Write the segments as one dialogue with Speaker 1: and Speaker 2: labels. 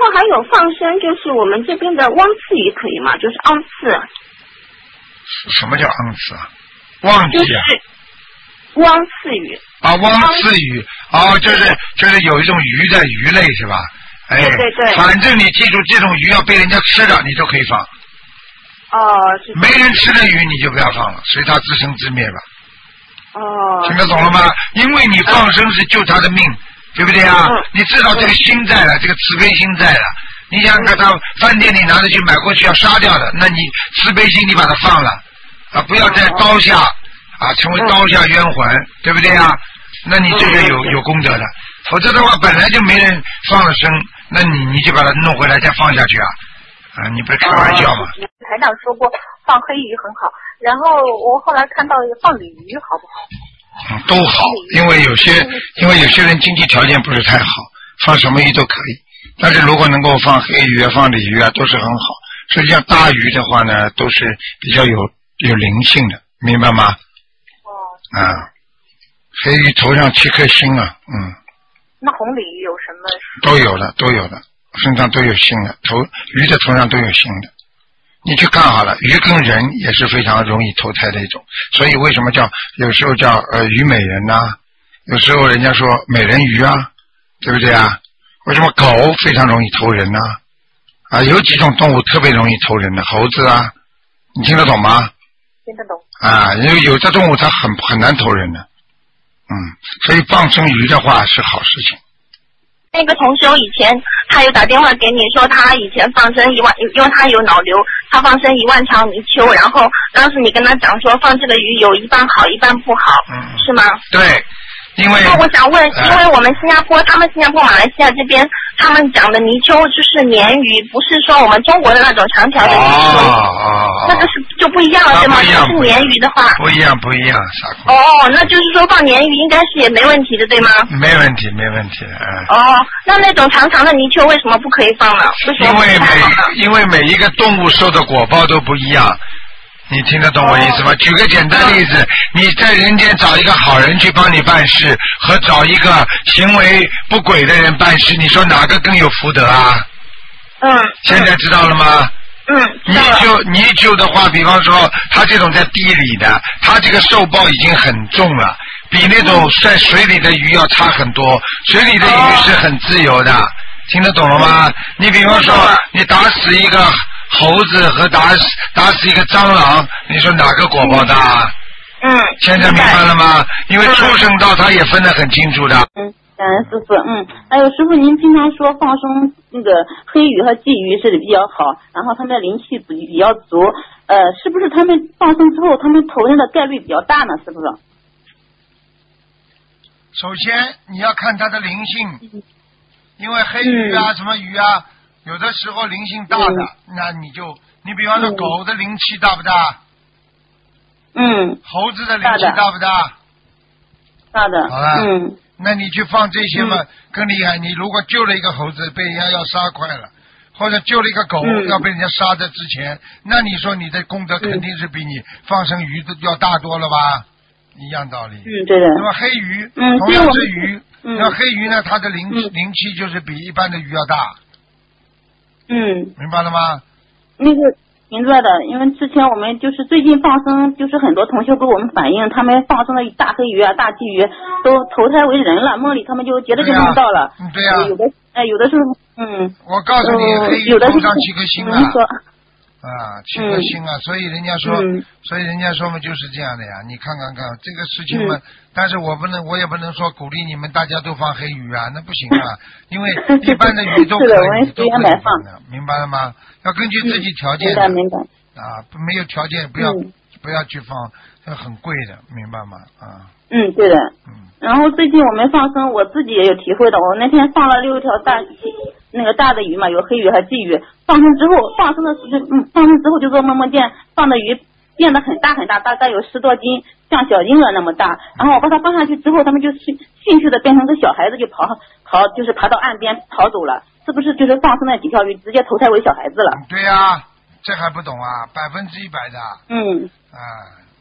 Speaker 1: 还有放生，就是我们这边的汪刺鱼可以吗？就是昂刺。
Speaker 2: 什么叫昂刺啊？忘记啊。
Speaker 1: 就是汪刺鱼。
Speaker 2: 啊，汪刺鱼，哦，就是有一种鱼的鱼类是吧？哎，
Speaker 1: 对对对。
Speaker 2: 反正你记住，这种鱼要被人家吃了，你都可以放。
Speaker 1: 哦，是。
Speaker 2: 没人吃的鱼你就不要放了，随它自生自灭吧。
Speaker 1: 哦。
Speaker 2: 听得懂了吗？因为你放生是救他的命，对不对啊？你至少这个心在了，这个慈悲心在了。你想看他饭店里拿着去买过去要杀掉的，那你慈悲心你把它放了啊，不要在刀下啊成为刀下冤魂，对不对啊？那你这个有功德的，否则的话本来就没人放了生，那你就把它弄回来再放下去啊？啊，你不是开玩笑吗？
Speaker 3: 台长说过放黑鱼很好，然后我后来看到放鲤鱼好不好？
Speaker 2: 都好，因为有些人经济条件不是太好，放什么鱼都可以。但是如果能够放黑鱼啊、放鲤鱼啊，都是很好。实际上大鱼的话呢，都是比较有灵性的，明白吗？
Speaker 3: 哦。
Speaker 2: 啊，黑鱼头上7颗星啊，
Speaker 3: 那红鲤鱼有什么？
Speaker 2: 都有的，身上都有星的，鱼的头上都有星的。你去看好了，鱼跟人也是非常容易投胎的一种，所以为什么有时候叫虞美人呐、有时候人家说美人鱼啊，对不对啊？为什么狗非常容易投人呢？啊，有几种动物特别容易投人的，猴子啊，你听得懂吗？
Speaker 3: 听得懂。
Speaker 2: 啊，因为有的动物它很难投人的，所以放生鱼的话是好事情。
Speaker 1: 那个同修以前他有打电话给你说他以前放生1万，因为他有脑瘤，他放生1万条泥鳅，然后当时你跟他讲说放这个鱼有一半好一半不好，是吗？
Speaker 2: 对。因为
Speaker 1: 那我想问，因为我们新加坡、马来西亚这边，他们讲的泥鳅就是鲶鱼，不是说我们中国的那种长条的泥鳅，那个是就不一样了，对吗？就是鲶鱼的话，
Speaker 2: 不一样，傻姑。
Speaker 1: 哦，那就是说放鲶鱼应该是也没问题的，对吗？
Speaker 2: 没问题，
Speaker 1: 哦，那种长长的泥鳅为什么不可以放呢？
Speaker 2: 因为每一个动物受的果报都不一样。你听得懂我意思吗？举个简单例子，你在人间找一个好人去帮你办事，和找一个行为不轨的人办事，你说哪个更有福德啊？现在知道了吗？泥鳅的话，比方说他这种在地里的，他这个受报已经很重了，比那种在水里的鱼要差很多。水里的鱼是很自由的，听得懂了吗？你比方说你打死一个猴子和打死一个蟑螂，你说哪个果报大？现在明白了吗？因为畜生道他也分得很清楚的。
Speaker 4: 感恩师傅。还有师傅，您经常说放生那个黑鱼和鲫鱼是比较好，然后他们的灵气比较足，是不是他们放生之后他们投人的概率比较大呢？师傅？
Speaker 2: 首先你要看它的灵性，因为黑鱼啊、什么鱼啊。有的时候灵性大的，那你比方说狗的灵气大不大？猴子的灵气大不大？
Speaker 4: 大的。
Speaker 2: 好了，那你去放这些嘛，更厉害。你如果救了一个猴子被人家要杀快了，或者救了一个狗要被人家杀的之前，那你说你的功德肯定是比你放生鱼的要大多了吧？一样道理。
Speaker 4: 对的。
Speaker 2: 那么黑鱼，同样是鱼，那黑鱼呢，它的灵气就是比一般的鱼要大。明白了吗？
Speaker 4: 那个明白的，因为之前我们就是最近放生，就是很多同学给我们反映，他们放生的大黑鱼啊、大鲫鱼都投胎为人了，梦里他们就接着就梦到了。
Speaker 2: 对呀。
Speaker 4: 有的时候，
Speaker 2: 我告诉你，黑鱼头上7颗星啊。7颗星啊，所以人家说嘛就是这样的呀。你看这个事情嘛，但是我也不能说鼓励你们大家都放黑鱼啊，那不行啊，因为一般的鱼都可以都可以放的，明白了吗？要根据自己条件的。
Speaker 4: 明白。
Speaker 2: 没有条件不要去放，很贵的，明白吗？
Speaker 4: 对的。然后最近我们放生，我自己也有体会的。我那天放了6条大的鱼嘛，有黑鱼和鲫鱼。放生之后就做梦见放的鱼变得很大很大，大概有10多斤，像小婴儿那么大。然后我把它放下去之后，它们就兴趣的变成个小孩子，就就是爬到岸边逃走了。是不是就是放生那几条鱼直接投胎为小孩子了？
Speaker 2: 对呀，这还不懂啊？100%的。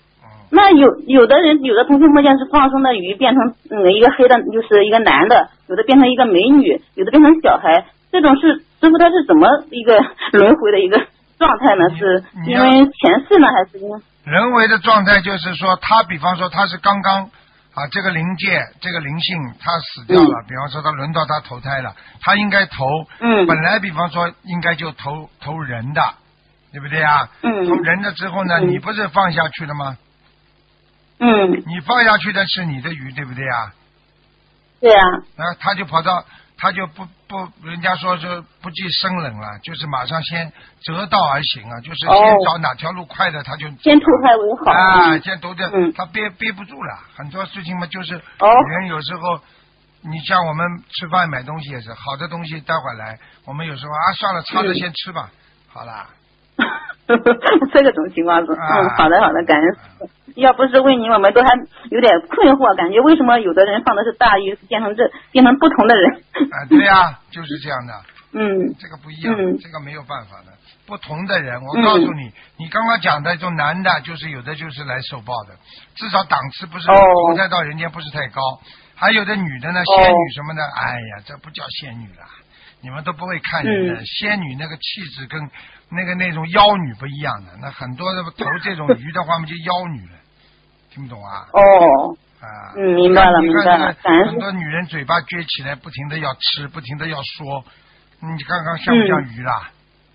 Speaker 4: 那有的同学梦见是放生的鱼变成一个黑的，就是一个男的，有的变成一个美女，有的变成小孩，这种师傅他是怎么一个轮回的一个状态呢？是因为前世呢，还是因为
Speaker 2: 人为的状态？就是说，他比方说他是刚刚这个灵界这个灵性他死掉了，比方说他轮到他投胎了，他应该投，本来比方说应该就投人的，对不对啊？投人的之后呢，你不是放下去了吗？你放下去的是你的鱼，对不对啊？
Speaker 4: 对啊。
Speaker 2: 然后他就跑到，他就不，人家说是不计生冷了，就是马上先择道而行啊，就是先找哪条路快的，他就
Speaker 4: 先投胎为好。
Speaker 2: 先投的，他憋不住了，很多事情嘛，就是人有时候，你像我们吃饭买东西也是，好的东西带回来，我们有时候算了，插着先吃吧，好了。
Speaker 4: 这种情况是，好的，感恩。要不是为你，我们都还有点困惑，感觉为什么有的人放的是大鱼，变成不同的人？
Speaker 2: 对呀，就是这样的。这个不一样，这个没有办法的。不同的人，我告诉你，你刚刚讲的这种男的，就是有的就是来受报的，至少档次不是投胎到人间不是太高。还有的女的呢，仙女什么的，哎呀，这不叫仙女了，你们都不会看人的。仙女那个气质跟那种妖女不一样的，那很多的投这种鱼的话，嘛就妖女了，听不懂啊？
Speaker 4: 明白了。
Speaker 2: 很多女人嘴巴撅起来，不停的要吃，不停的要说，你看看像不像鱼啦？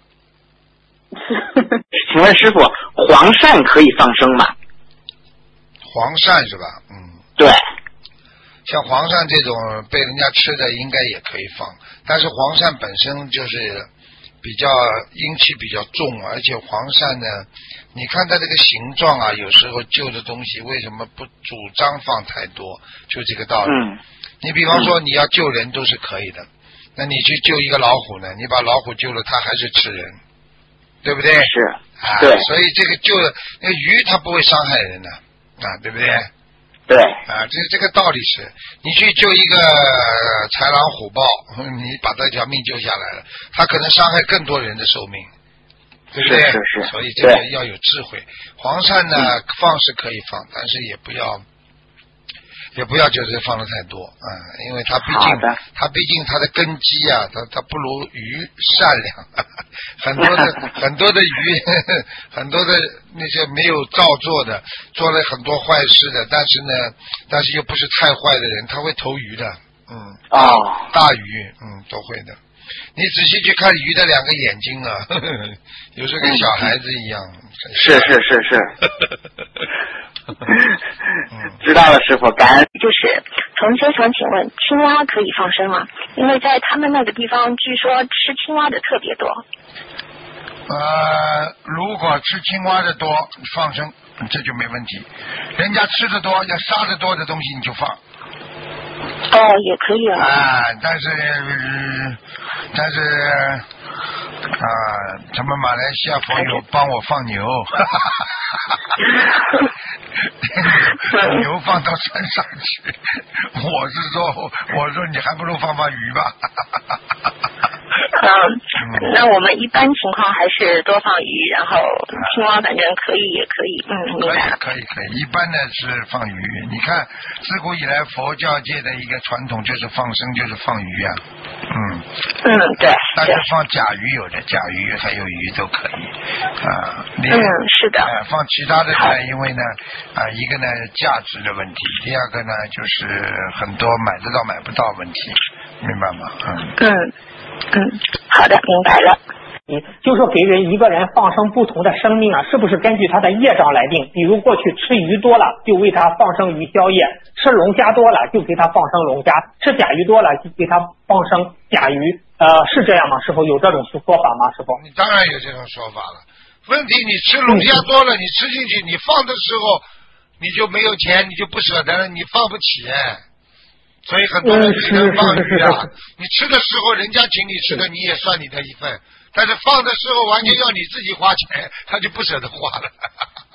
Speaker 5: 请问师傅，黄鳝可以放生吗？
Speaker 2: 黄鳝是吧？
Speaker 5: 对。
Speaker 2: 像黄鳝这种被人家吃的，应该也可以放，但是黄鳝本身就是比较阴气比较重，而且黄鳝呢，你看它这个形状啊，有时候旧的东西为什么不主张放太多，就这个道理。你比方说你要救人都是可以的，那你去救一个老虎呢，你把老虎救了，它还是吃人，对不对？
Speaker 5: 是。
Speaker 2: 对。所以这个救的那个鱼它不会伤害人的对不对？
Speaker 5: 对。
Speaker 2: 这个道理是，你去救一个豺狼虎豹，你把这条命救下来了，它可能伤害更多人的寿命，对不对？
Speaker 5: 是。
Speaker 2: 所以这个要有智慧。黄鳝呢，放是可以放，但是也不要就是放的太多因为它毕竟它的根基啊，它不如鱼善良，很多的鱼，很多的那些没有照做的，做了很多坏事的，但是又不是太坏的人，他会投鱼的，大鱼，都会的。你仔细去看鱼的两个眼睛啊，有时候跟小孩子一样。
Speaker 5: 是。知道了，师傅，感恩。
Speaker 1: 就是同学想请问，青蛙可以放生吗？因为在他们那个地方，据说吃青蛙的特别多。
Speaker 2: 如果吃青蛙的多，放生这就没问题。人家吃的多，要杀的多的东西你就放。
Speaker 1: 也可以啊。
Speaker 2: 但是他们马来西亚佛友帮我放牛，牛放到山上去。我说你还不如放鱼吧。
Speaker 1: 那我们一般情况还是多放鱼，然后青蛙反正可以也可以。明白了。
Speaker 2: 可以。一般的是放鱼。你看，自古以来佛教界的一个传统就是放生，就是放鱼啊。
Speaker 1: 对。
Speaker 2: 但是放甲鱼有的，甲鱼还有鱼都可以
Speaker 1: 是的。
Speaker 2: 放其他的呢，因为呢一个呢价值的问题，第二个呢就是很多买得到买不到问题，明白吗？
Speaker 1: 好的，明白了。
Speaker 6: 就说给一个人放生不同的生命啊，是不是根据他的业障来定？比如过去吃鱼多了，就为他放生鱼宵夜；吃龙虾多了，就给他放生龙虾；吃甲鱼多了，就给他放生甲鱼。是这样吗？师傅有这种说法吗？师傅？
Speaker 2: 你当然有这种说法了。问题你吃龙虾多了，你吃进去，你放的时候你就没有钱，你就不舍得了，你放不起。所以很多人只能放鱼啊。你吃的时候人家请你吃的，你也算你的一份，但是放的时候完全要你自己花钱，他就不舍得花了。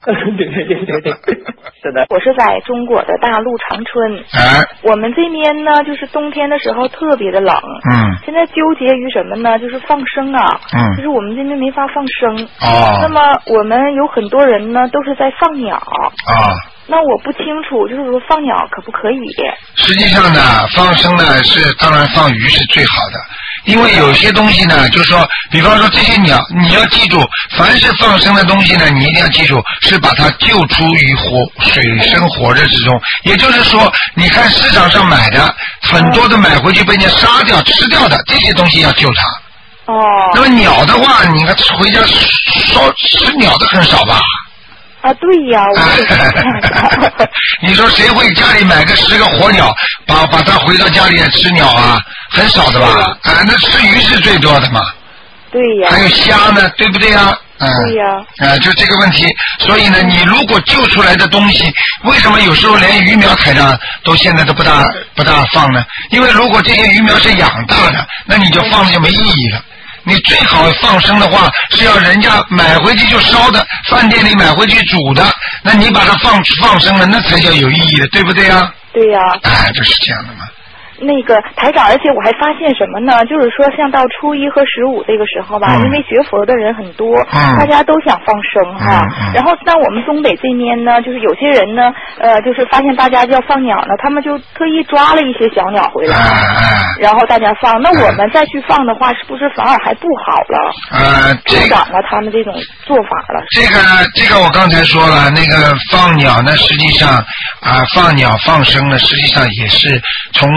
Speaker 6: 对，是的。
Speaker 7: 我是在中国的大陆长春，我们这边呢，就是冬天的时候特别的冷，现在纠结于什么呢？就是放生啊，就是我们这边没法放生，那么我们有很多人呢都是在放鸟那我不清楚，就是说放鸟可不可以？
Speaker 2: 实际上呢，放生呢是当然放鱼是最好的，因为有些东西呢，就是说，比方说这些鸟，你要记住，凡是放生的东西呢，你一定要记住是把它救出于水深火热之中。也就是说，你看市场上买的很多的买回去被人家杀掉、吃掉的这些东西要救它。那么鸟的话，你看回家吃鸟的很少吧？
Speaker 7: 对呀，
Speaker 2: 你说谁会家里买个10个活鸟，把它回到家里来吃鸟啊？很少的吧？那吃鱼是最多的嘛。
Speaker 7: 对呀。
Speaker 2: 还有虾呢，对不对呀？
Speaker 7: 对呀。
Speaker 2: 就这个问题，所以呢，你如果救出来的东西，为什么有时候连鱼苗台上现在都不大放呢？因为如果这些鱼苗是养大的，那你就放了就没意义了。你最好放生的话是要人家买回去就烧的，饭店里买回去煮的，那你把它放生了，那才叫有意义的，对不对呀？
Speaker 7: 对呀。
Speaker 2: 就是这样的嘛。
Speaker 7: 那个台长，而且我还发现什么呢？就是说，像到初1和15这个时候吧，因为学佛的人很多，大家都想放生哈。然后像我们东北这边呢，就是有些人呢，就是发现大家要放鸟呢，他们就特意抓了一些小鸟回来，然后大家放。那我们再去放的话，是不是反而还不好了？助长了他们这种做法了。
Speaker 2: 这个我刚才说了，那个放鸟呢，实际上放鸟放生呢，实际上也是从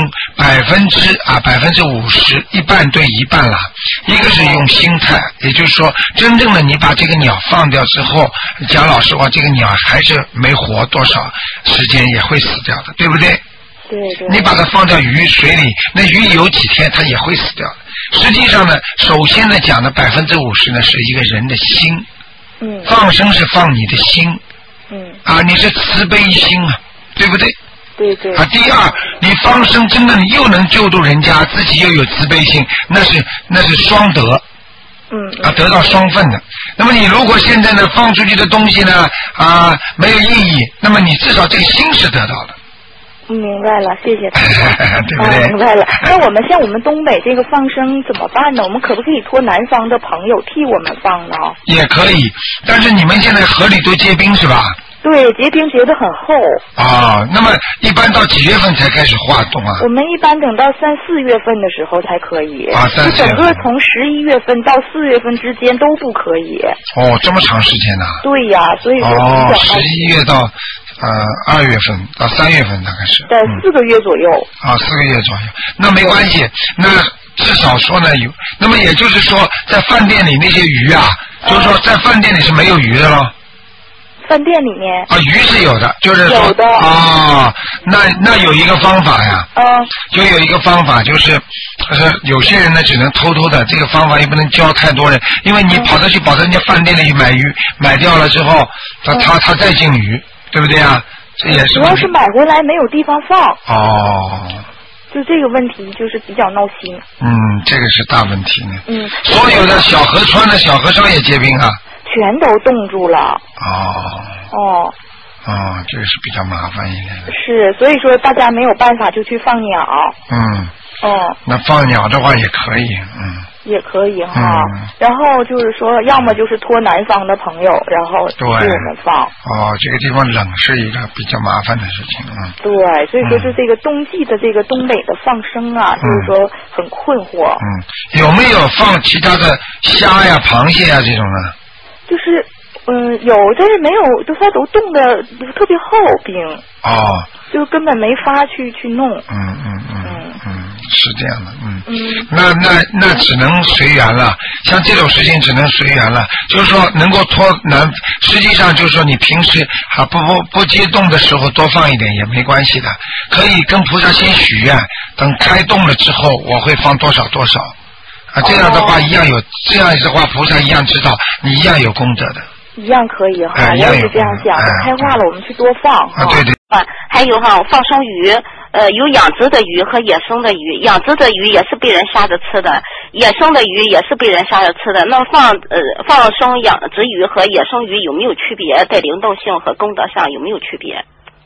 Speaker 2: 50%，一半对一半了。一个是用心态，也就是说，真正的你把这个鸟放掉之后，讲老实话，这个鸟还是没活多少时间，也会死掉的，对不对？
Speaker 7: 对。
Speaker 2: 你把它放到水里，那鱼有几天它也会死掉的。实际上呢，首先呢讲的50%呢是一个人的心，放生是放你的心，你是慈悲心啊，对不对？
Speaker 7: 对。
Speaker 2: 第二，你放生真的你又能救度人家，自己又有慈悲心，那是双得，得到双份的。那么你如果现在呢放出去的东西呢没有意义，那么你至少这个心是得到的。
Speaker 7: 明白了，谢谢他。
Speaker 2: 对不对？
Speaker 7: 明白了。那我们像我们东北这个放生怎么办呢？我们可不可以托南方的朋友替我们放呢？
Speaker 2: 也可以，但是你们现在河里都结冰是吧？
Speaker 7: 对，结冰结得很厚。
Speaker 2: 那么一般到几月份才开始化冻啊？
Speaker 7: 我们一般等到3、4月份的时候才可以。
Speaker 2: 就
Speaker 7: 整个从11月份到4月份之间都不可以。
Speaker 2: 这么长时间呢？
Speaker 7: 对呀，所以说
Speaker 2: 11月到2月份到3月份大概是。
Speaker 7: 在4个月左右。
Speaker 2: 4个月左右，那没关系，那至少说呢有，那么也就是说，在饭店里那些鱼就是说在饭店里是没有鱼的咯。
Speaker 7: 饭店里面
Speaker 2: 鱼是有的，就是说
Speaker 7: 有的
Speaker 2: 那有一个方法呀，就有一个方法就是有些人呢只能偷偷的，这个方法也不能教太多人，因为你跑到人家饭店里买鱼，买掉了之后，他再进鱼，对不对啊？这也是
Speaker 7: 主要是买回来没有地方放。就这个问题就是比较闹心。
Speaker 2: 这个是大问题呢。所有的小河川的小河上也结冰啊。
Speaker 7: 全都冻住了。
Speaker 2: 这个是比较麻烦一点的。
Speaker 7: 是，所以说大家没有办法就去放鸟。
Speaker 2: 那放鸟的话也可以。
Speaker 7: 也可以哈。然后就是说，要么就是托南方的朋友，然后替我们放。
Speaker 2: 这个地方冷是一个比较麻烦的事情。
Speaker 7: 对，所以说就这个冬季的这个东北的放生就是说很困惑。
Speaker 2: 有没有放其他的虾呀、螃蟹呀这种呢？
Speaker 7: 就是有，但是没有，它都冻得特别厚冰。就根本没法去弄。是
Speaker 2: 这样的。那只能随缘了。像这种事情只能随缘了。就是说能够实际上就是说你平时不接冻的时候多放一点也没关系的，可以跟菩萨先许愿，等开冻了之后我会放多少多少。这样的话这样的话菩萨一样知道你一样有功德的。
Speaker 7: 一样可以我也是这样想的。开化了我们去多放。
Speaker 2: 对。
Speaker 8: 还有放生鱼， 有养殖的鱼和野生的鱼，养殖的鱼也是被人杀着吃的，野生的鱼也是被人杀着吃的。那放生养殖鱼和野生鱼有没有区别？在灵动性和功德上有没有区别？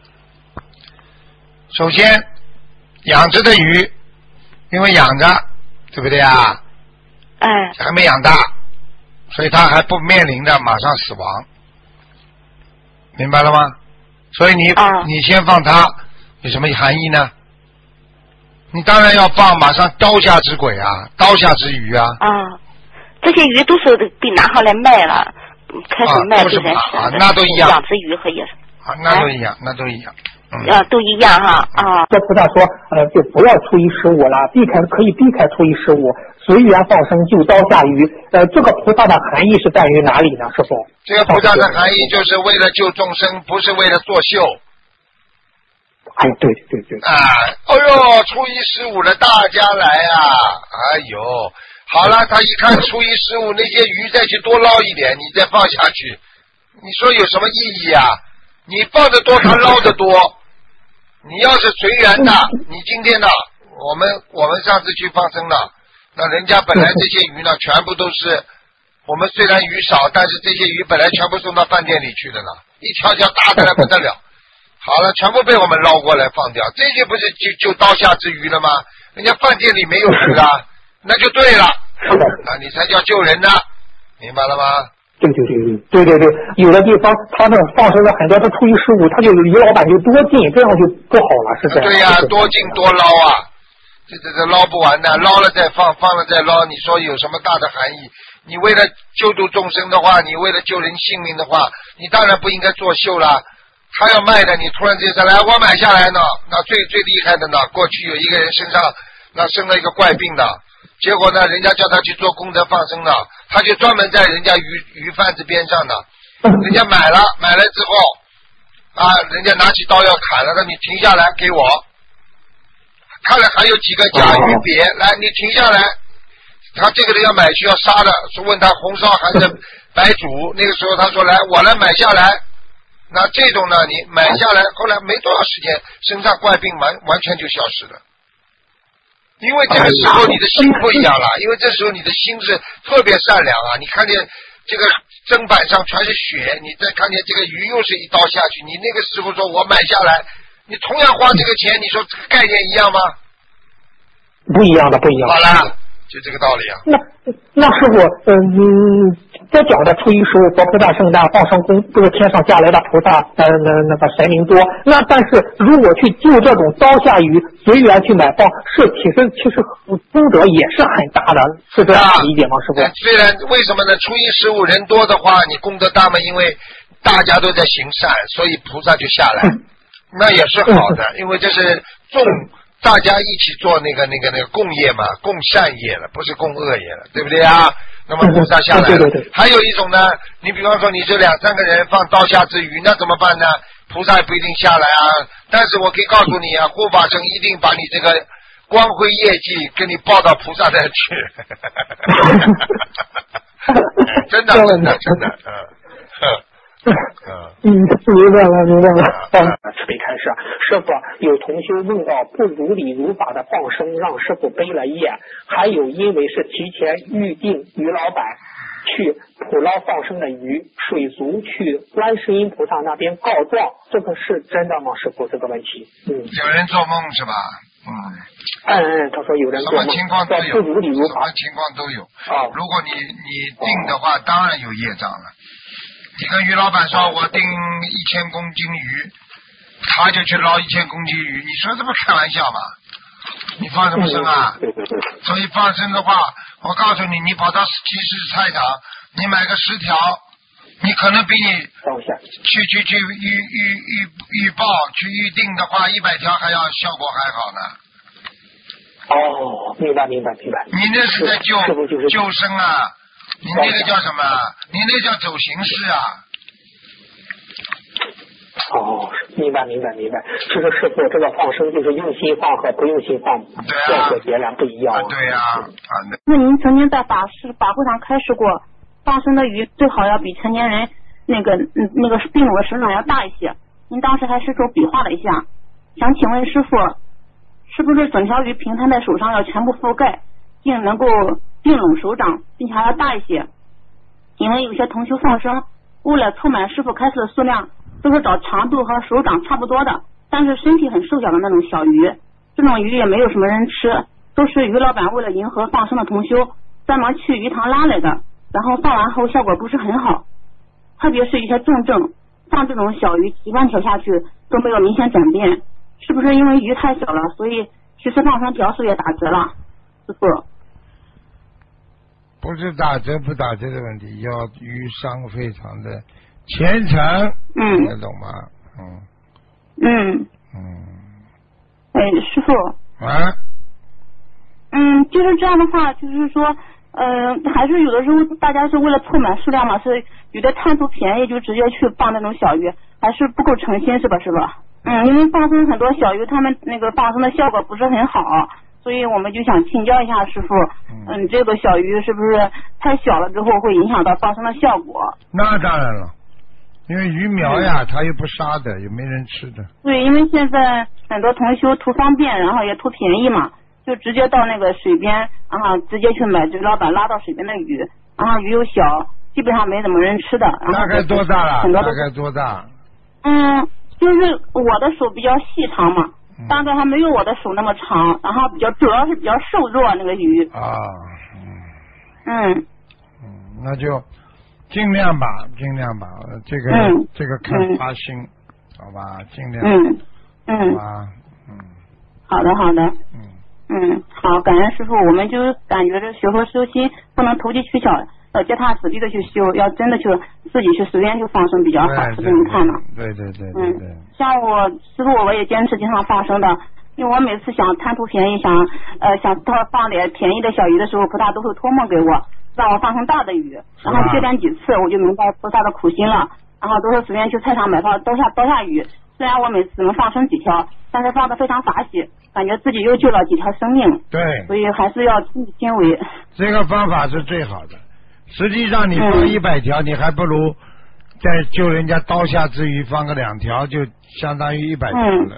Speaker 2: 首先，养殖的鱼，因为养着，对不对啊？还没养大，所以它还不面临着马上死亡，明白了吗？所以你先放它，有什么含义呢？你当然要放，马上刀下之鬼啊，刀下之鱼啊。
Speaker 8: 这些鱼都是被拿上来卖了，开始卖给人吃的。
Speaker 2: 那都一样。
Speaker 8: 养殖鱼和野生。
Speaker 2: 那都一样，那都一样。
Speaker 8: 都一样哈
Speaker 6: 这菩萨说，就不要初一15了，可以避开初一15，随缘放生，就刀下鱼。这个菩萨的含义是在于哪里呢，师傅？
Speaker 2: 这个菩萨的含义就是为了救众生，不是为了作秀。
Speaker 6: 对。
Speaker 2: 哎呦，初一15了，大家来啊！哎呦，好了，他一看初一15那些鱼再去多捞一点，你再放下去，你说有什么意义啊？你放得多，他捞得多。你要是随缘的，你今天呢，我们上次去放生了，那人家本来这些鱼呢，全部都是我们虽然鱼少，但是这些鱼本来全部送到饭店里去的呢，一条条大的来不得了。好了，全部被我们捞过来放掉，这些不是就刀下之鱼了吗？人家饭店里没有鱼啊，那就对了，那你才叫救人呢，明白了吗？
Speaker 6: 对，有的地方他那放生了很多，他初一15，他就李老板就多进，这样就不好了，是这样。
Speaker 2: 对呀，多进多捞啊，这捞不完的，捞了再放，放了再捞，你说有什么大的含义？你为了救度众生的话，你为了救人性命的话，你当然不应该作秀了。他要卖的，你突然之间来，我买下来呢，那最厉害的呢，过去有一个人身上那生了一个怪病的。结果呢，人家叫他去做功德放生的，他就专门在人家鱼贩子边上的，人家买了之后，人家拿起刀要砍了，那你停下来给我，看了还有几个假鱼鳖，来你停下来，他这个人要买去要杀的，说问他红烧还是白煮，那个时候他说来我来买下来，那这种呢你买下来，后来没多少时间，身上怪病完全就消失了。因为这个时候你的心不一样了，因为这时候你的心是特别善良啊！你看见这个砧板上全是血，你再看见这个鱼又是一刀下去，你那个时候说我买下来，你同样花这个钱，你说这个概念一样吗？
Speaker 6: 不一样的。
Speaker 2: 好了，就这个道理啊。
Speaker 6: 那师傅，在讲的初一15佛菩萨圣诞放生功，这个天上下来的菩萨，那个神灵多。那但是如果去救这种刀下鱼，随缘去买放，其实功德也是很大的，是这样理解吗，师傅？
Speaker 2: 虽然为什么呢？初一15人多的话，你功德大嘛，因为大家都在行善，所以菩萨就下来，那也是好的，因为这是大家一起做那个共业嘛，共善业了，不是共恶业了，对不对啊？那么菩萨下来了。对。还有一种呢，你比方说你这2-3个人放刀下之鱼，那怎么办呢？菩萨也不一定下来啊，但是我可以告诉你啊，护法神一定把你这个光辉业绩给你报到菩萨那去。真的。
Speaker 6: 明白了。慈悲开示，师傅有同修问到不如理如法的放生，让师傅背了业，还有因为是提前预定于老板去捕捞放生的鱼，水族去观世音菩萨那边告状，这个是真的吗？师傅，这个问题。
Speaker 2: 有人做梦是吧？
Speaker 6: 他说有人做梦，
Speaker 2: 什么情况都有，
Speaker 6: 不如理如法，
Speaker 2: 什么情况都有。如果你定的话，当然有业障了。你跟于老板说我订1000公斤鱼，他就去捞1000公斤鱼，你说这不开玩笑吗？你放什么生啊？所以放生的话，我告诉你，你跑到集市菜场，你买个10条，你可能比你去预报去预定的话，100条还要效果还好呢。
Speaker 6: 明白。你
Speaker 2: 那是在救生啊。你那个叫什么？你那叫走形式啊！
Speaker 6: 明白。其实师傅这个放生就是用心放和不用心放，效果截然不一样。
Speaker 2: 对呀。
Speaker 4: 那您曾经在法会上开示过，放生的鱼最好要比成年人那个并拢的手掌要大一些。您当时还是说比划了一下，想请问师傅， 是不是整条鱼平摊在手上要全部覆盖，并能够并拢手掌，并且还要大一些？因为有些同修放生，为了凑满师傅开示的数量，都是找长度和手掌差不多的，但是身体很瘦小的那种小鱼，这种鱼也没有什么人吃，都是鱼老板为了迎合放生的同修专门去鱼塘拉来的，然后放完后效果不是很好，特别是一些重症，像这种小鱼几万条下去都没有明显转变，是不是因为鱼太小了，所以其实放生条数也打折了？师傅，
Speaker 2: 不是打折不打折的问题，要鱼商非常的虔诚，听得懂吗？
Speaker 4: 师傅
Speaker 2: 啊，
Speaker 4: 就是这样的话，就是说还是有的时候大家是为了凑满数量嘛，是有的贪图便宜就直接去放那种小鱼，还是不够诚心，是吧？因为放生很多小鱼他们那个放生的效果不是很好，所以我们就想请教一下师傅，这个小鱼是不是太小了之后会影响到放生的效果？
Speaker 2: 那当然了，因为鱼苗呀，它又不杀的，也没人吃的。
Speaker 4: 对，因为现在很多同修图方便，然后也图便宜嘛，就直接到那个水边，然后直接去买这老板拉到水边的鱼，然后鱼又小，基本上没怎么人吃的。
Speaker 2: 大概多大了？大概多大？
Speaker 4: 就是我的手比较细长嘛，大概还没有我的手那么长，然后主要是比较瘦弱那个鱼。
Speaker 2: 那就尽量吧，这个看发心，好吧，尽量。好吧，
Speaker 4: 好的。好，感恩师傅，我们就感觉这学佛修心不能投机取巧，要脚踏实地的去修，要真的去自己去随便去放生比较好，是这么看的。
Speaker 2: 对。
Speaker 4: 像我师傅我也坚持经常放生的，因为我每次想贪图便宜，想放点便宜的小鱼的时候，菩萨都会托梦给我，让我放生大的鱼，然后接连几次我就明白菩萨的苦心了，然后都是随便去菜场买到刀下鱼，虽然我每次只能放生几条，但是放的非常法喜，感觉自己又救了几条生命。
Speaker 2: 对，
Speaker 4: 所以还是要亲力亲为。这
Speaker 2: 个方法是最好的。实际上你放100条，你还不如在救人家刀下之余放个2条，就相当于100条了。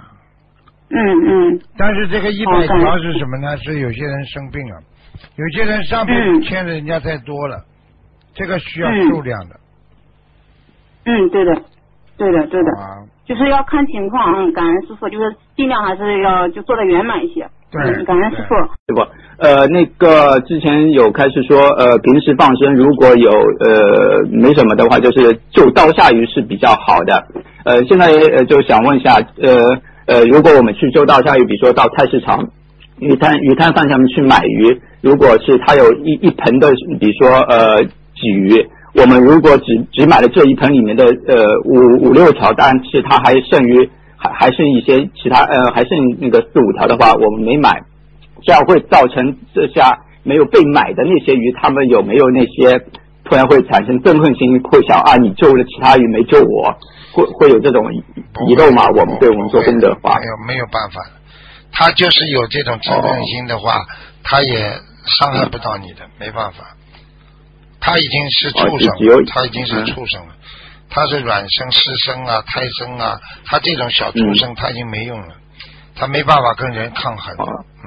Speaker 2: 但是这个100条是什么呢？是有些人生病了，有些人上辈子欠的人家太多了，这个需要数量的。
Speaker 4: 对的。就是要看情况，感恩师傅，就是尽量还是要就做的圆满一些。对，感恩师傅。
Speaker 5: 师傅，那个之前有开始说，平时放生如果有没什么的话，就是就刀下鱼是比较好的。现在就想问一下，如果我们去就刀下鱼，比如说到菜市场、鱼摊贩上面去买鱼，如果是他有一盆的，比如说鲫鱼。我们如果只买了这一盆里面的5、6条，但是它还剩一些其他还剩那个4、5条的话，我们没买，这样会造成这下没有被买的那些鱼，他们有没有那些突然会产生憎恨心，会想你救了其他鱼没救我，会有这种遗漏吗？我们对我们做功德的话，
Speaker 2: 没有办法，他就是有这种憎恨心的话，他也伤害不到你的，没办法。他已经是畜生，了，他是卵生、湿生啊、胎生啊，他这种小畜生他已经没用了，他没办法跟人抗衡。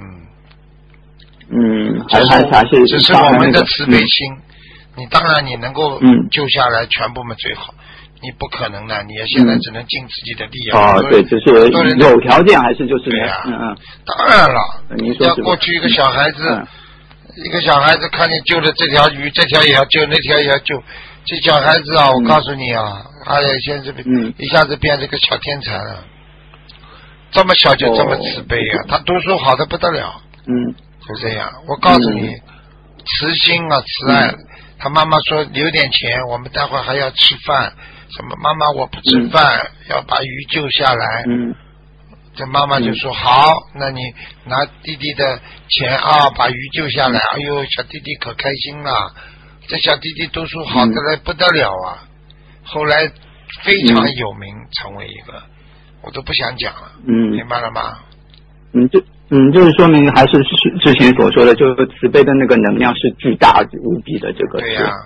Speaker 2: 这是我们的慈悲心。你当然你能够救下来全部嘛最好，你不可能的，你也现在只能尽自己的力量。
Speaker 5: 对，就是有条件还是就是
Speaker 2: 对呀。当然了，要过去一个小孩子。一个小孩子看见救了这条鱼，这条也要救，那条也要救。这小孩子啊，我告诉你啊，他也现在一下子变成个小天才了。这么小就这么慈悲啊！他读书好的不得了。就这样。我告诉你，慈心啊，慈爱。他妈妈说留点钱，我们待会儿还要吃饭。什么？妈妈我不吃饭，要把鱼救下来。这妈妈就说好，那你拿弟弟的钱把鱼救下来。哎呦，小弟弟可开心了，这小弟弟读书好的来不得了啊！后来非常有名，成为一个，我都不想讲了。明白了吗？
Speaker 5: 就是说明还是之前所说的，就是慈悲的那个能量是巨大无比的，这个
Speaker 2: 对呀。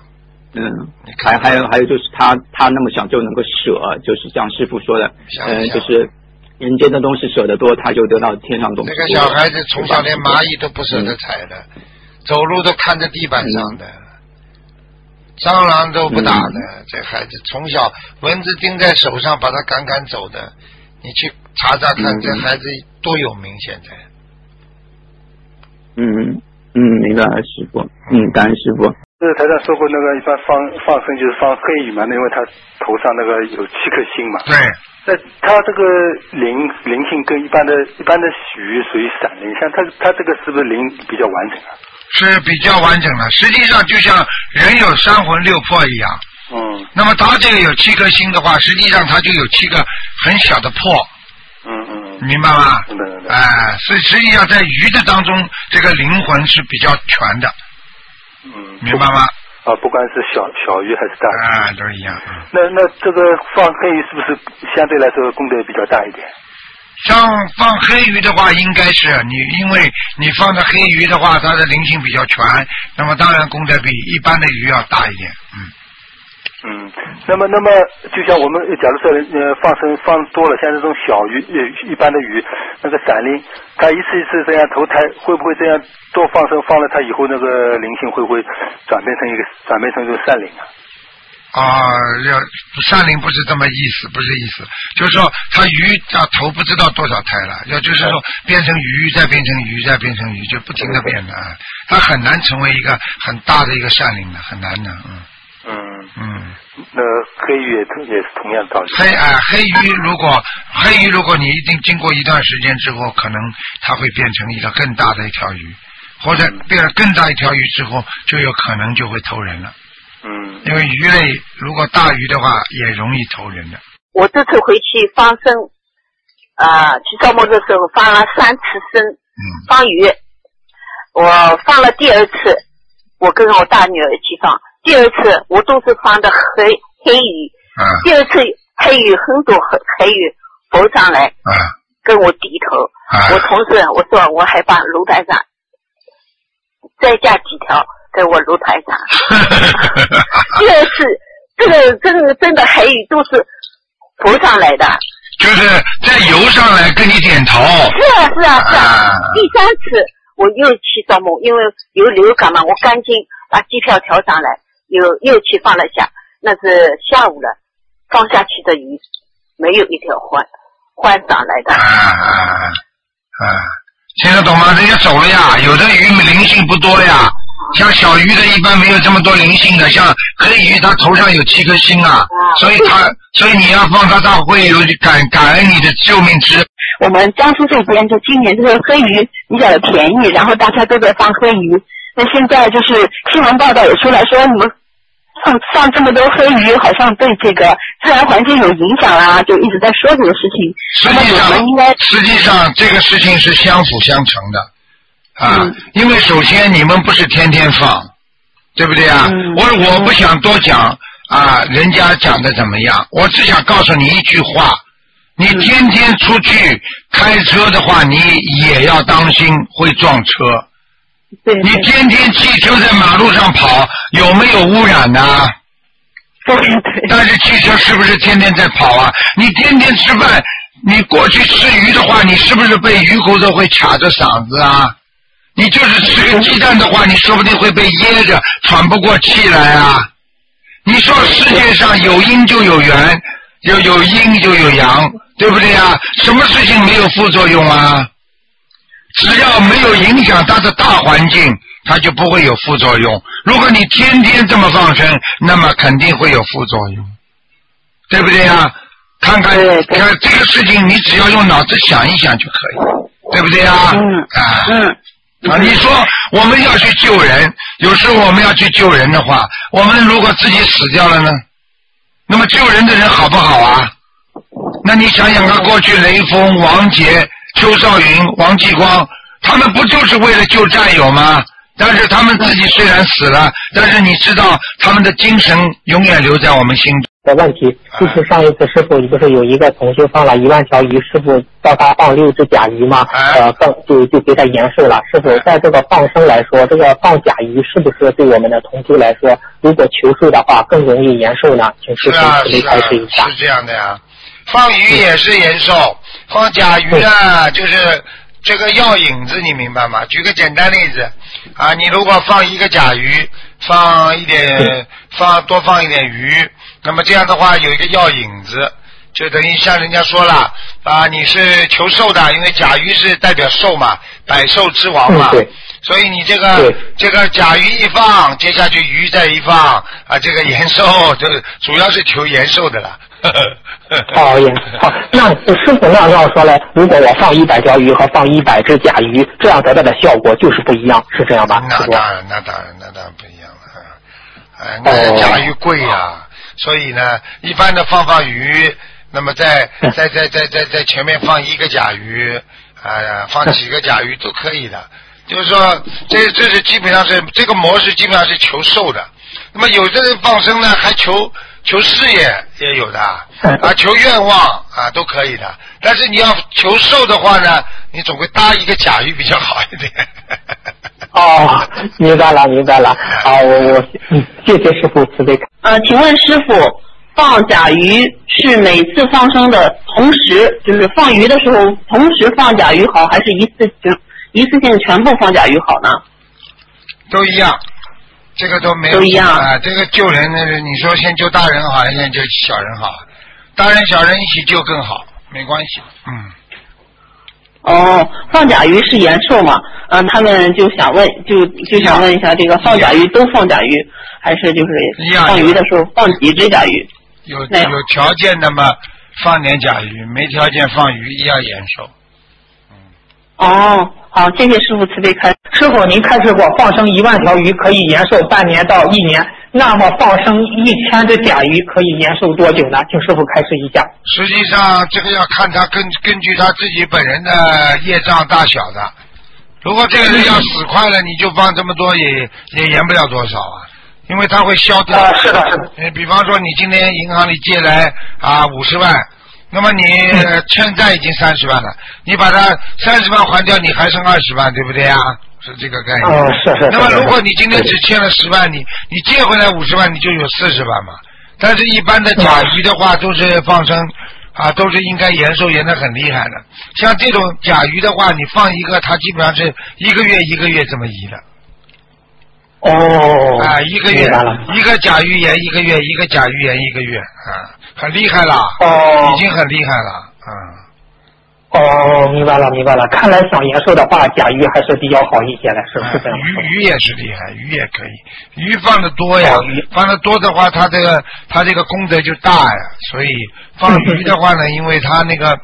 Speaker 5: 还有就是他那么想就能够舍，就是像师父说的，就是人间的东西舍得多，他就得到天上东西。
Speaker 2: 那个小孩子从小连蚂蚁都不舍得踩的，走路都看着地板上的，蟑螂都不打的。这孩子从小蚊子叮在手上，把他赶走的。你去查查看，这孩子多有名现在。
Speaker 5: 明白师傅。感恩师傅。
Speaker 9: 台上说过那个一般放生就是放黑鱼嘛，因为他头上那个有7颗星嘛。
Speaker 2: 对。
Speaker 9: 那他这个灵性跟一般的鱼属于闪灵，像他这个是不是灵比较完整啊？
Speaker 2: 是比较完整的，实际上就像人有3魂6魄一样。那么他这个有7颗星的话，实际上他就有7个很小的魄。明白吗？所以实际上在鱼的当中，这个灵魂是比较全的。明白吗？
Speaker 9: 不管是小鱼还是大鱼，
Speaker 2: 都一样。
Speaker 9: 那这个放黑鱼是不是相对来说功德比较大一点？
Speaker 2: 像放黑鱼的话，应该是因为你放的黑鱼的话，它的灵性比较全，那么当然功德比一般的鱼要大一点。
Speaker 9: 那么就像我们假如说放生放多了，像这种小鱼一般的鱼，那个闪灵，它一次这样投胎，会不会这样多放生放了它以后那个灵性会不会转变成这个善灵啊？
Speaker 2: 善灵不是这么意思，不是意思，就是说它鱼投不知道多少胎了，就是说变成鱼再变成鱼再变成鱼，就不停的变的，它很难成为一个很大的一个善灵的，很难的。
Speaker 9: 那黑鱼也是同样道理。
Speaker 2: 黑鱼如果你一定经过一段时间之后，可能它会变成一个更大的一条鱼，或者变成更大一条鱼之后，就有可能就会投人了。因为鱼类如果大鱼的话，也容易投人的。
Speaker 10: 我这次回去放生，去扫墓的时候放了3次生，放鱼。我放了第2次，我跟我大女儿一起放。第2次我都是放的黑鱼，第2次黑鱼很多黑鱼浮上来，跟我低头，我同事我说我还把炉台上再加几条在我炉台上。第2次这个真的黑鱼都是浮上来的，
Speaker 2: 就是在游上来跟你点头。
Speaker 10: 是啊。第3次我又去扫墓，因为有流感嘛，我赶紧把机票调上来。又去放了下，那是下午了，放下去的鱼没有一条换上来的。
Speaker 2: 听得懂吗？人家走了呀，有的鱼灵性不多呀，像小鱼的一般没有这么多灵性的，像黑鱼它头上有7颗星啊，所以你要放它会有感恩你的救命之。
Speaker 11: 我们江苏这边就今年这个黑鱼比较便宜，然后大家都在放黑鱼。那现在就是新闻报道也出来说，你们放这么多黑鱼，好像对这个自然环境有影响啦，就一直在说这个事情。
Speaker 2: 实际上这个事情是相辅相成的因为首先你们不是天天放，对不对啊？我不想多讲人家讲的怎么样，我只想告诉你一句话，你天天出去开车的话，你也要当心会撞车。你天天汽车在马路上跑，有没有污染呢？但是汽车是不是天天在跑啊？你天天吃饭，你过去吃鱼的话，你是不是被鱼骨头会卡着嗓子啊？你就是吃个鸡蛋的话，你说不定会被噎着喘不过气来啊。你说世界上有阴就有圆，有阴就有阳，对不对啊？什么事情没有副作用啊？只要没有影响它的大环境，它就不会有副作用。如果你天天这么放生，那么肯定会有副作用，对不对啊？看这个事情，你只要用脑子想一想就可以，对不对啊？你说我们要去救人，有时候我们要去救人的话，我们如果自己死掉了呢？那么救人的人好不好啊？那你想想看，过去雷锋、王杰、邱少云、王继光，他们不就是为了救战友吗？但是他们自己虽然死了，但是你知道他们的精神永远留在我们心中。
Speaker 6: 的问题就是上一次师傅不是有一个同修放了1万条鱼，师傅叫他放6只甲鱼嘛，就给他延寿了。师傅在这个放生来说，这个放甲鱼是不是对我们的同修来说，如果求寿的话更容易延寿呢？请师傅开示一下。
Speaker 2: 是这样的呀。 放鱼也是延寿，放甲鱼呢就是这个药引子，你明白吗？举个简单例子啊，你如果放一个甲鱼，多放一点鱼，那么这样的话有一个药引子，就等于像人家说了啊，你是求寿的，因为甲鱼是代表寿嘛，百寿之王嘛。所以你这个甲鱼一放，接下去鱼再一放啊，这个延寿就主要是求延寿的了。
Speaker 6: 好，那师傅那要说来，如果我放100条鱼和放100只甲鱼，这样得到的效果就是不一样，是这样吧？
Speaker 2: 那当然不一样了。那甲鱼贵呀，所以呢，一般的放鱼，那么在前面放一个甲鱼，放几个甲鱼都可以的。就是说，这是基本上是这个模式，基本上是求寿的。那么有的人放生呢，还求事业也有的啊，求愿望啊都可以的。但是你要求寿的话呢，你总归搭一个甲鱼比较好一点。
Speaker 6: 哦，明白了。好，我谢谢师傅慈悲。
Speaker 4: 请问师傅，放甲鱼是每次放生的同时，就是放鱼的时候同时放甲鱼好，还是一次性全部放甲鱼好呢？
Speaker 2: 都一样，这个都没有。都一样啊，这个救人，你说先救大人好，还是先救小人好？大人小人一起救更好，没关系。
Speaker 4: 放甲鱼是延寿嘛？他们就想问一下，这个放甲鱼都放甲鱼，还是就是放鱼的时候放几只甲鱼？
Speaker 2: 有条件的嘛，放点甲鱼；没条件放鱼一样延寿。
Speaker 4: 好，谢谢师傅慈悲开。
Speaker 6: 师傅，您开示过放生1万条鱼可以延寿半年到1年，那么放生1000只甲鱼可以延寿多久呢？请师傅开示一下。
Speaker 2: 实际上，这个要看他根据他自己本人的业障大小的。如果这个人要死快了，你就放这么多也延不了多少啊，因为他会消掉。
Speaker 6: 是的。
Speaker 2: 比方说，你今天银行里借来50万。那么你欠债已经30万了，你把它30万还掉，你还剩20万，对不对啊？是这个概念。
Speaker 6: 是。
Speaker 2: 那么如果你今天只欠了10万，你借回来50万，你就有40万嘛。但是一般的甲鱼的话，都是放生都是应该延寿延得很厉害的。像这种甲鱼的话，你放一个，它基本上是一个月这么移的。一个月一个甲鱼延1个月，一个甲鱼延1个月很厉害了，已经很厉害了，
Speaker 6: 明白了。看来想延寿的话，甲鱼还是比较好一些的，是不是这样？
Speaker 2: 鱼也是厉害，鱼也可以，鱼放的多呀，放的多的话，它这个功德就大呀。所以放鱼的话呢，因为它那个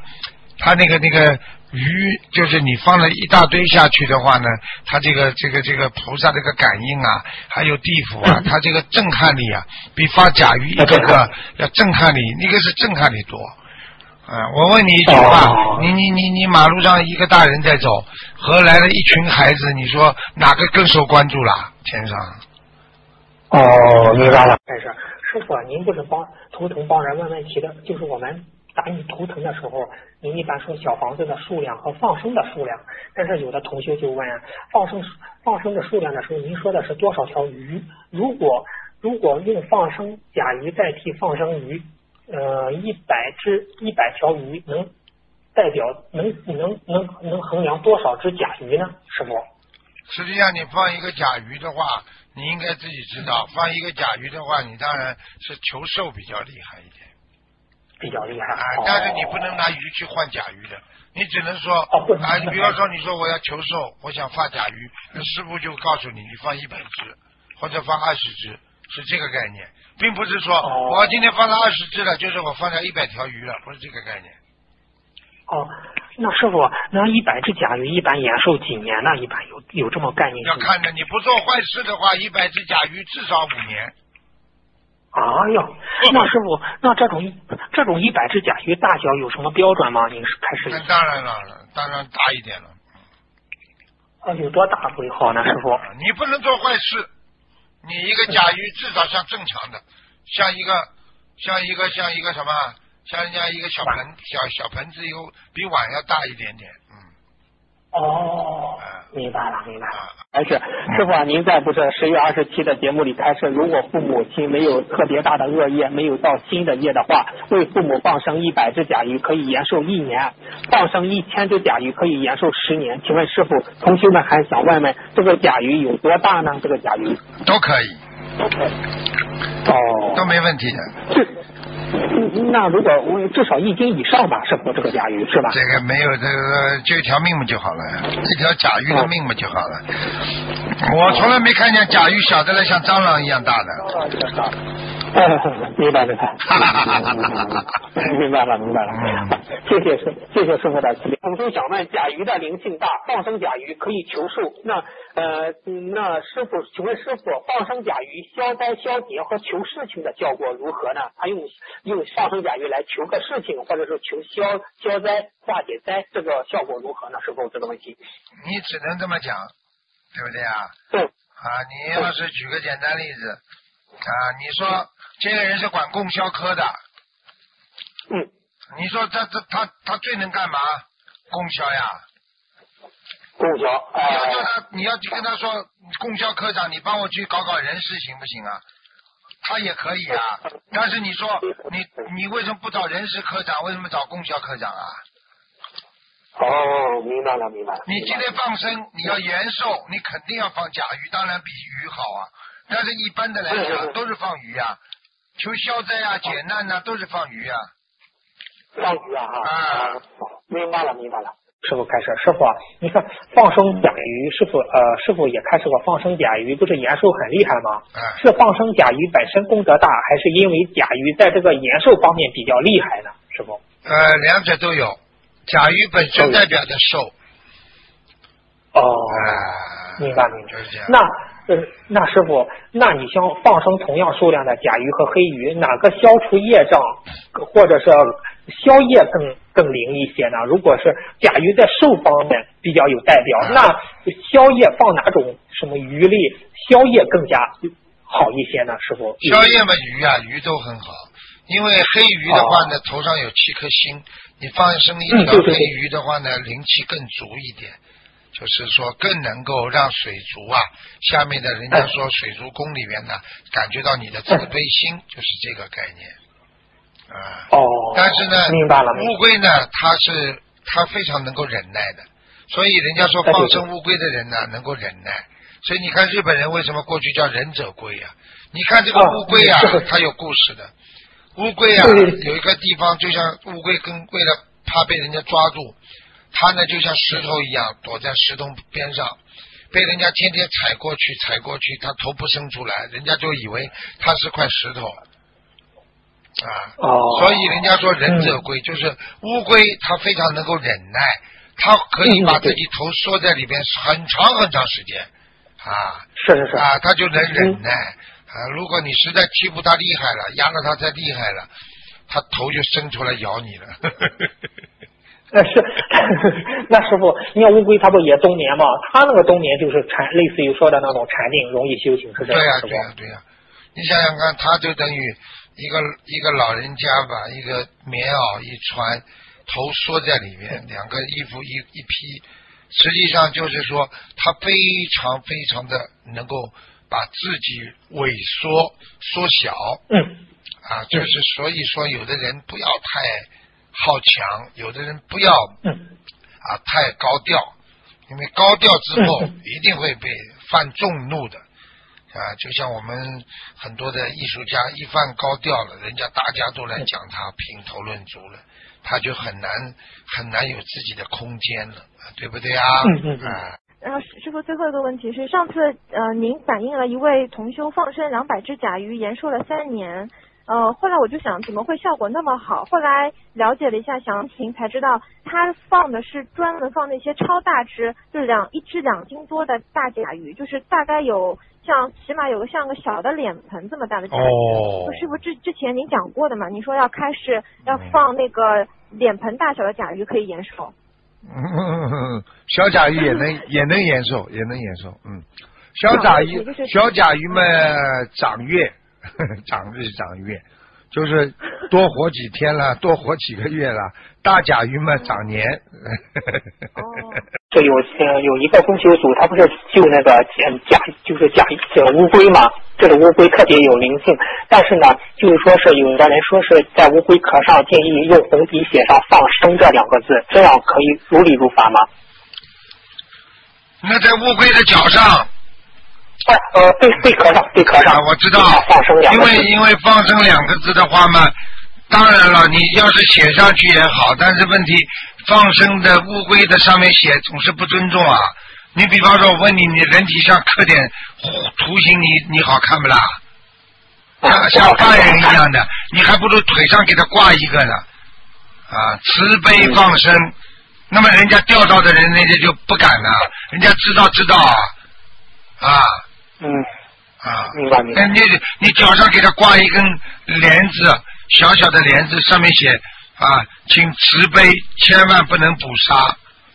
Speaker 2: 鱼，就是你放了一大堆下去的话呢，它这个菩萨这个感应啊，还有地府啊，它这个震撼力啊，比发甲鱼一个要震撼力，那个是震撼力多。我问你一句话，你马路上一个大人在走，和来了一群孩子，你说哪个更受关注啦？天上。
Speaker 6: 明白了。师傅，您不是图腾帮人问问题的，就是我们打你图腾的时候，您一般说小房子的数量和放生的数量，但是有的同学就问放生的数量的时候，您说的是多少条鱼？如果用放生甲鱼代替放生鱼，100条鱼能代表能衡量多少只甲鱼呢？师傅？
Speaker 2: 实际上，你放一个甲鱼的话，你应该自己知道，放一个甲鱼的话，你当然是求寿比较厉害一点。
Speaker 6: 比较厉害
Speaker 2: 但是你不能拿鱼去换甲鱼的，你只能说你比方说你说我要求寿，我想放甲鱼，那师傅就告诉你放100只或者放20只，是这个概念，并不是说我今天放了20只了，就是我放了100条鱼了，不是这个概念。
Speaker 6: 那师傅，那100只甲鱼一般延寿几年呢？一般有这么概念？
Speaker 2: 要看着你不做坏事的话，100只甲鱼至少5年。
Speaker 6: 那师傅，那这种100只甲鱼大小有什么标准吗？您是开始？
Speaker 2: 那当然了，当然大一点了。
Speaker 6: 有多大为好呢，师傅？
Speaker 2: 你不能做坏事，你一个甲鱼至少像正常的，像一个什么，像人家一个小盆子比碗要大一点点。
Speaker 6: 明明白了。还是师傅啊，您在不是10月27的节目里开示，如果父母亲没有特别大的恶业，没有造新的业的话，为父母放生100只甲鱼可以延寿1年，放生1000只甲鱼可以延寿10年。请问师傅，同学们还想问问这个甲鱼有多大呢？这个甲鱼
Speaker 2: 都可以，
Speaker 6: 哦，
Speaker 2: 都没问题的。
Speaker 6: 那如果至少1斤以上吧，师傅，这个甲鱼是吧？
Speaker 2: 这个没有这个，就一条命嘛就好了，一条甲鱼的命嘛就好了。我从来没看见甲鱼小的来像蟑螂一样大的。
Speaker 6: 明白。明白了。谢谢师傅的指点。同学想问，甲鱼的灵性大，放生甲鱼可以求寿。那师傅，请问师傅，放生甲鱼消灾消劫和求事情的效果如何呢？他用放生甲鱼来求个事情，或者是求消灾化解灾，这个效果如何呢？师傅，这个问题
Speaker 2: 你只能这么讲，对不对啊？
Speaker 6: 对。
Speaker 2: 你要是举个简单例子你说这个人是管供销科的，你说他最能干嘛？供销呀。
Speaker 6: 供销。
Speaker 2: 你要跟他说，供销科长，你帮我去搞人事行不行啊？他也可以啊。但是你说你为什么不找人事科长？为什么找供销科长啊？
Speaker 6: 明白了。
Speaker 2: 你今天放生，你要延寿，你肯定要放甲鱼，当然比鱼好啊。但是一般的来讲都是放鱼啊，求消灾啊、解难啊，都是放鱼啊。
Speaker 6: 放鱼明白了。师傅开始，师傅啊，你看放生甲鱼，师傅也开始过放生甲鱼，不是延寿很厉害吗？是放生甲鱼本身功德大，还是因为甲鱼在这个延寿方面比较厉害呢？师傅？
Speaker 2: 两者都有，甲鱼本身代表的寿。
Speaker 6: 明白。那师傅，那你像放生同样数量的甲鱼和黑鱼，哪个消除业障或者是消业更灵一些呢？如果是甲鱼在寿方面比较有代表，那消业放哪种什么鱼类消业更加好一些呢？师傅？
Speaker 2: 消业嘛，鱼都很好，因为黑鱼的话呢，头上有7颗星，你放生一条黑鱼的话呢，灵气更足一点。就是说更能够让水族下面的人家说水族宫里面呢，感觉到你的慈悲心，就是这个概念但是呢，
Speaker 6: 明白了。
Speaker 2: 乌龟呢，它非常能够忍耐的，所以人家说放生乌龟的人呢，能够忍耐。所以你看日本人为什么过去叫忍者龟你看这个乌龟它有故事的。乌龟有一个地方，就像乌龟为了怕被人家抓住。他呢就像石头一样躲在石头边上，被人家天天踩过去，他头不伸出来，人家就以为他是块石头所以人家说忍者龟就是乌龟，它非常能够忍耐，它可以把自己头缩在里边很长时间
Speaker 6: 是
Speaker 2: 它就能忍耐如果你实在欺负它厉害了，压得它太厉害了，它头就伸出来咬你了
Speaker 6: 是，那师傅，你看乌龟它不也冬眠吗？它那个冬眠就是类似于说的那种禅定，容易修行，是这样。
Speaker 2: 对呀。你想想看，它就等于一个老人家把一个棉袄一穿，头缩在里面，两个衣服一披，实际上就是说，他非常的能够把自己萎缩小。就是所以说，有的人不要太好强，有的人不要太高调，因为高调之后一定会被犯众怒的就像我们很多的艺术家一犯高调了，人家大家都来讲他评头论足了，他就很难有自己的空间了，对不对
Speaker 12: 然后师傅最后一个问题是，上次您反映了一位同修放生200只甲鱼延寿了3年。后来我就想怎么会效果那么好，后来了解了一下详情才知道他放的是专门放那些超大只，就是一只2斤多的大甲鱼，就是大概有起码有个像个小的脸盆这么大的甲鱼。师傅之前您讲过的嘛，您说要开始要放那个脸盆大小的甲鱼可以延寿。
Speaker 2: 小甲鱼也能延寿，小甲鱼嘛长月。长日长月，就是多活几天了，多活几个月了。大甲鱼嘛长年。
Speaker 6: 这有一个供修组，他不是救那个乌龟嘛？这个乌龟特别有灵性，但是呢，就是说是有的人说是在乌龟壳上建议用红笔写上放生这2个字，这样可以如理如法吗？
Speaker 2: 那在乌龟的脚上。
Speaker 6: 贝壳上，
Speaker 2: 我知道，
Speaker 6: 放生2个字。
Speaker 2: 因为放生2个字的话嘛，当然了，你要是写上去也好，但是问题放生的乌龟的上面写总是不尊重啊。你比方说，我问你，你人体上刻点图形，你好看不啦？像犯人一样的，你还不如腿上给他挂一个呢。慈悲放生，那么人家钓到的人，人家就不敢了，人家知道
Speaker 6: 明白。
Speaker 2: 你脚上给他挂一根帘子，小小的帘子，上面写请慈悲，千万不能捕杀，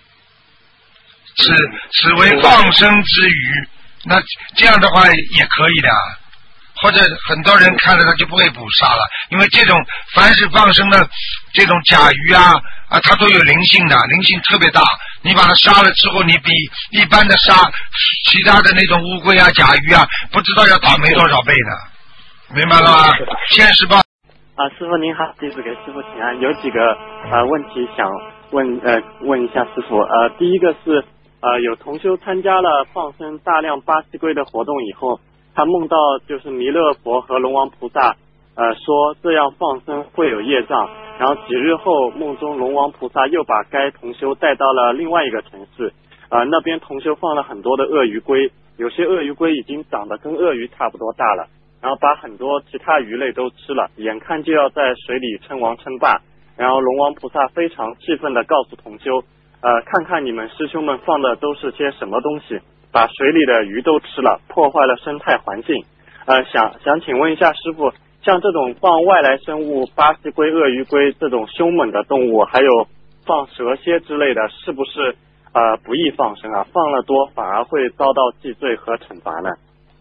Speaker 2: 此为放生之鱼。那这样的话也可以的，或者很多人看了他就不会捕杀了，因为这种凡是放生的这种甲鱼它都有灵性的，灵性特别大。你把它杀了之后，你比一般的杀其他的那种乌龟甲鱼不知道要打没多少倍呢，明白了吗？现实报。
Speaker 13: 师傅您好，弟子给师傅请安。有几个问题想问一下师傅。第一个是有同修参加了放生大量巴西龟的活动以后，他梦到就是弥勒佛和龙王菩萨说这样放生会有业障，然后几日后梦中龙王菩萨又把该同修带到了另外一个城市，那边同修放了很多的鳄鱼龟，有些鳄鱼龟已经长得跟鳄鱼差不多大了，然后把很多其他鱼类都吃了，眼看就要在水里称王称霸，然后龙王菩萨非常气愤地告诉同修，看看你们师兄们放的都是些什么东西，把水里的鱼都吃了，破坏了生态环境。想请问一下师傅，像这种放外来生物巴西龟、鳄鱼龟这种凶猛的动物，还有放蛇蝎之类的，是不是不宜放生啊？放了多反而会遭到记罪和惩罚呢？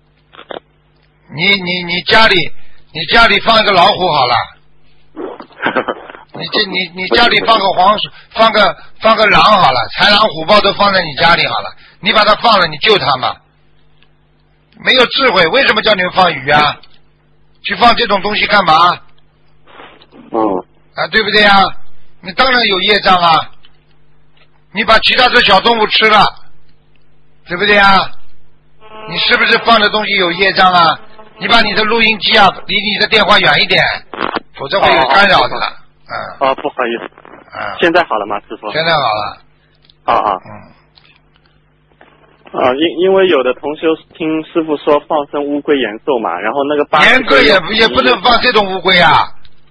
Speaker 2: 你家里放一个老虎好了，你家里放个黄鼠，放个狼好了，豺狼虎豹都放在你家里好了，你把它放了，你救它嘛？没有智慧，为什么叫你们放鱼啊？去放这种东西干嘛？对不对啊？你当然有业障啊！你把其他的小动物吃了，对不对啊？你是不是放的东西有业障啊？你把你的录音机离你的电话远一点，否则会有干扰的。
Speaker 13: 不好意思。现在好了吗，师傅？
Speaker 2: 现在好了。
Speaker 13: 因为有的同修听师傅说放生乌龟延寿嘛，然后那个
Speaker 2: 严格也不能放这种乌龟啊。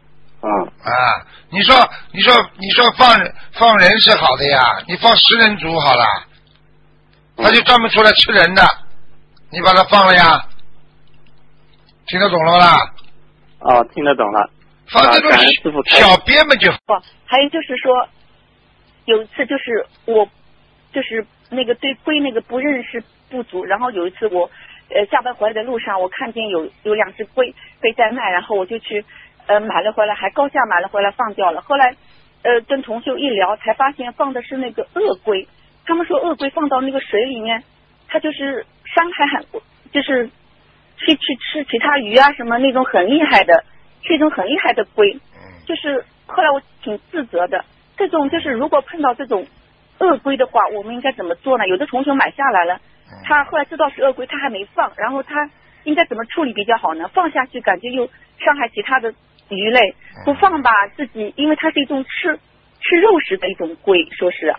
Speaker 2: 你说放人是好的呀，你放食人族好了，他就专门出来吃人的，你把它放了呀，听得懂了啦？
Speaker 13: 听得懂了。
Speaker 2: 放这种小鳖们就。
Speaker 14: 还有就是说，有一次就是我就是那个对龟那个不认识不足，然后有一次我下班回来的路上，我看见有2只龟被在卖，然后我就去买了回来，还高价买了回来放掉了。后来跟同修一聊，才发现放的是那个鳄龟。他们说鳄龟放到那个水里面，它就是伤害就是去吃其他鱼什么那种很厉害的，是一种很厉害的龟。就是后来我挺自责的，这种就是如果碰到这种鳄龟的话，我们应该怎么做呢？有的同学买下来了，他后来知道是鳄龟，他还没放，然后他应该怎么处理比较好呢？放下去感觉又伤害其他的鱼类，不放吧自己，因为它是一种吃肉食的一种龟，说是。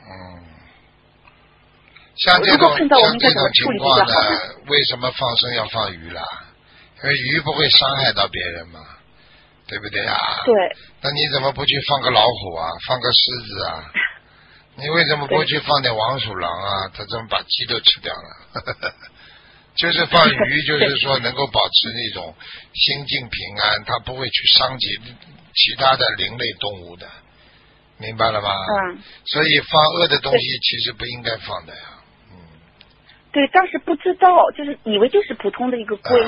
Speaker 2: 像这种情况呢，为什么放生要放鱼啦？因为鱼不会伤害到别人嘛，对不对啊？
Speaker 14: 对。
Speaker 2: 那你怎么不去放个老虎啊，放个狮子啊？你为什么不去放点黄鼠狼啊？他怎么把鸡都吃掉了？就是放鱼，就是说能够保持那种心境平安，它不会去伤及其他的灵类动物的，明白了吗？所以放恶的东西其实不应该放的呀。
Speaker 14: 对，当时不知道，就是以为就是普通的一个龟，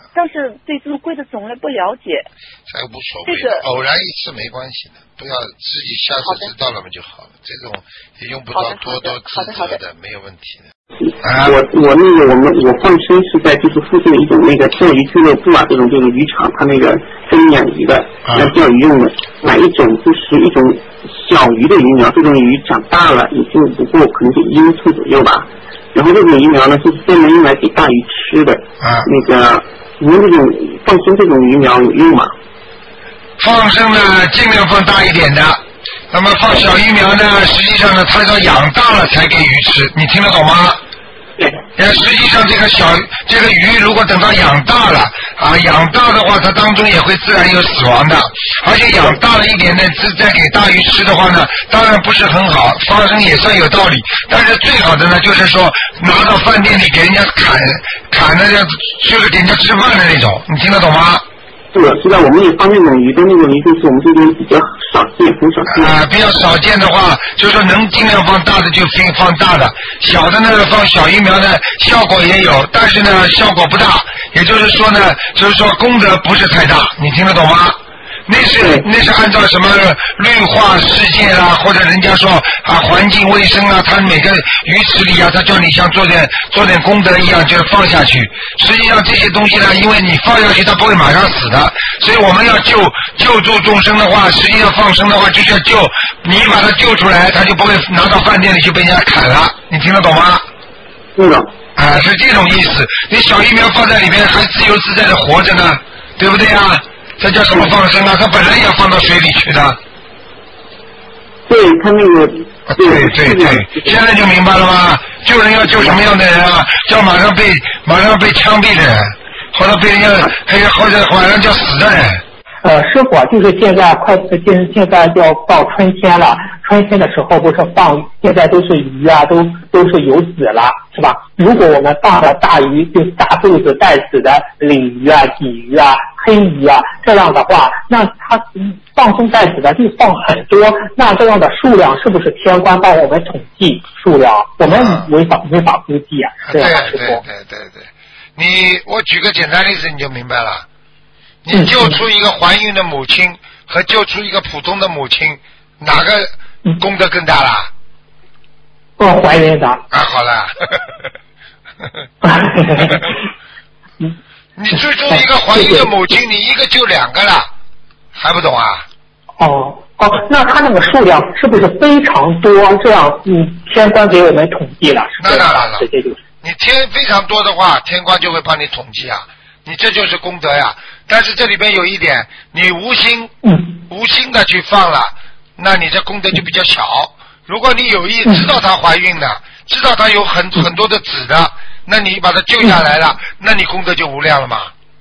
Speaker 14: 但是对这种龟的种类不了解。
Speaker 2: 这无所谓的，偶然一次没关系的，不要自己下次知道了嘛就好了。这种也用不着多自责的，没有问题的。
Speaker 15: 我放生是在就是附近的一种那个钓鱼俱乐部啊，这种渔场，它那个跟养鱼的，要钓鱼用的，买一种就是一种小鱼的鱼苗，这种鱼长大了已经不过可能就1英寸左右吧。然后这种鱼苗呢是专门用来给大鱼吃的。那个你们这种放生这种鱼苗有用吗？
Speaker 2: 放生呢，尽量放大一点的。那么放小鱼苗呢，实际上呢，它要养大了才给鱼吃，你听得懂吗？实际上这个鱼如果等到养大了养大的话，它当中也会自然有死亡的，而且养大了一点呢，再给大鱼吃的话呢，当然不是很好，放生也算有道理，但是最好的呢，就是说拿到饭店里给人家砍的，就是给人家吃饭的那种，你听得懂吗？
Speaker 15: 是的，知道我们也放那种鱼，但那种鱼就是我们这边比较少见，很少见。
Speaker 2: 比较少见的话，就是说能尽量放大的就放大的，小的呢放小鱼苗呢，效果也有，但是呢效果不大。也就是说呢，就是说功德不是太大，你听得懂吗？那是按照什么绿化世界啦，或者人家说环境卫生啊，他每个鱼池里他叫你像做点功德一样，就放下去。实际上这些东西呢，因为你放下去，它不会马上死的，所以我们要救助众生的话，实际上放生的话就是要救你，把它救出来，他就不会拿到饭店里去被人家砍了。你听得懂吗？是这种意思。你小鱼苗放在里面还自由自在的活着呢，对不对啊？这叫什么放生啊？它本来要放到水里去的。
Speaker 15: 对，他那个。
Speaker 2: 对，现在就明白了吗？救人要救什么样的人啊？叫马上被枪毙的人，或者被人家或者马上叫死的人。
Speaker 6: 师傅，就是现在要到春天了，春天的时候不是现在都是鱼啊，都是有籽了，是吧？如果我们放了大鱼，就是大肚子带籽的鲤鱼啊、鲫鱼啊、黑鱼啊，这样的话，那它放生带籽的就放很多，那这样的数量是不是天官帮我们统计数量？我们没法估计啊，对，师傅。
Speaker 2: 对，我举个简单例子你就明白了。你救出一个怀孕的母亲和救出一个普通的母亲，哪个功德更大啦？
Speaker 6: 怀孕的。
Speaker 2: 好了。你最终一个怀孕的母亲，你一个救2个了，还不懂啊？
Speaker 6: 那他那个数量是不是非常多？这样天官给我们统计了，是吧？
Speaker 2: 那你非常多的话，天官就会帮你统计啊。你这就是功德呀，但是这里边有一点，你无心的去放了，那你这功德就比较小。如果你有意知道她怀孕的，知道她有很多的籽的，那你把她救下来了，那你功德就无量了嘛。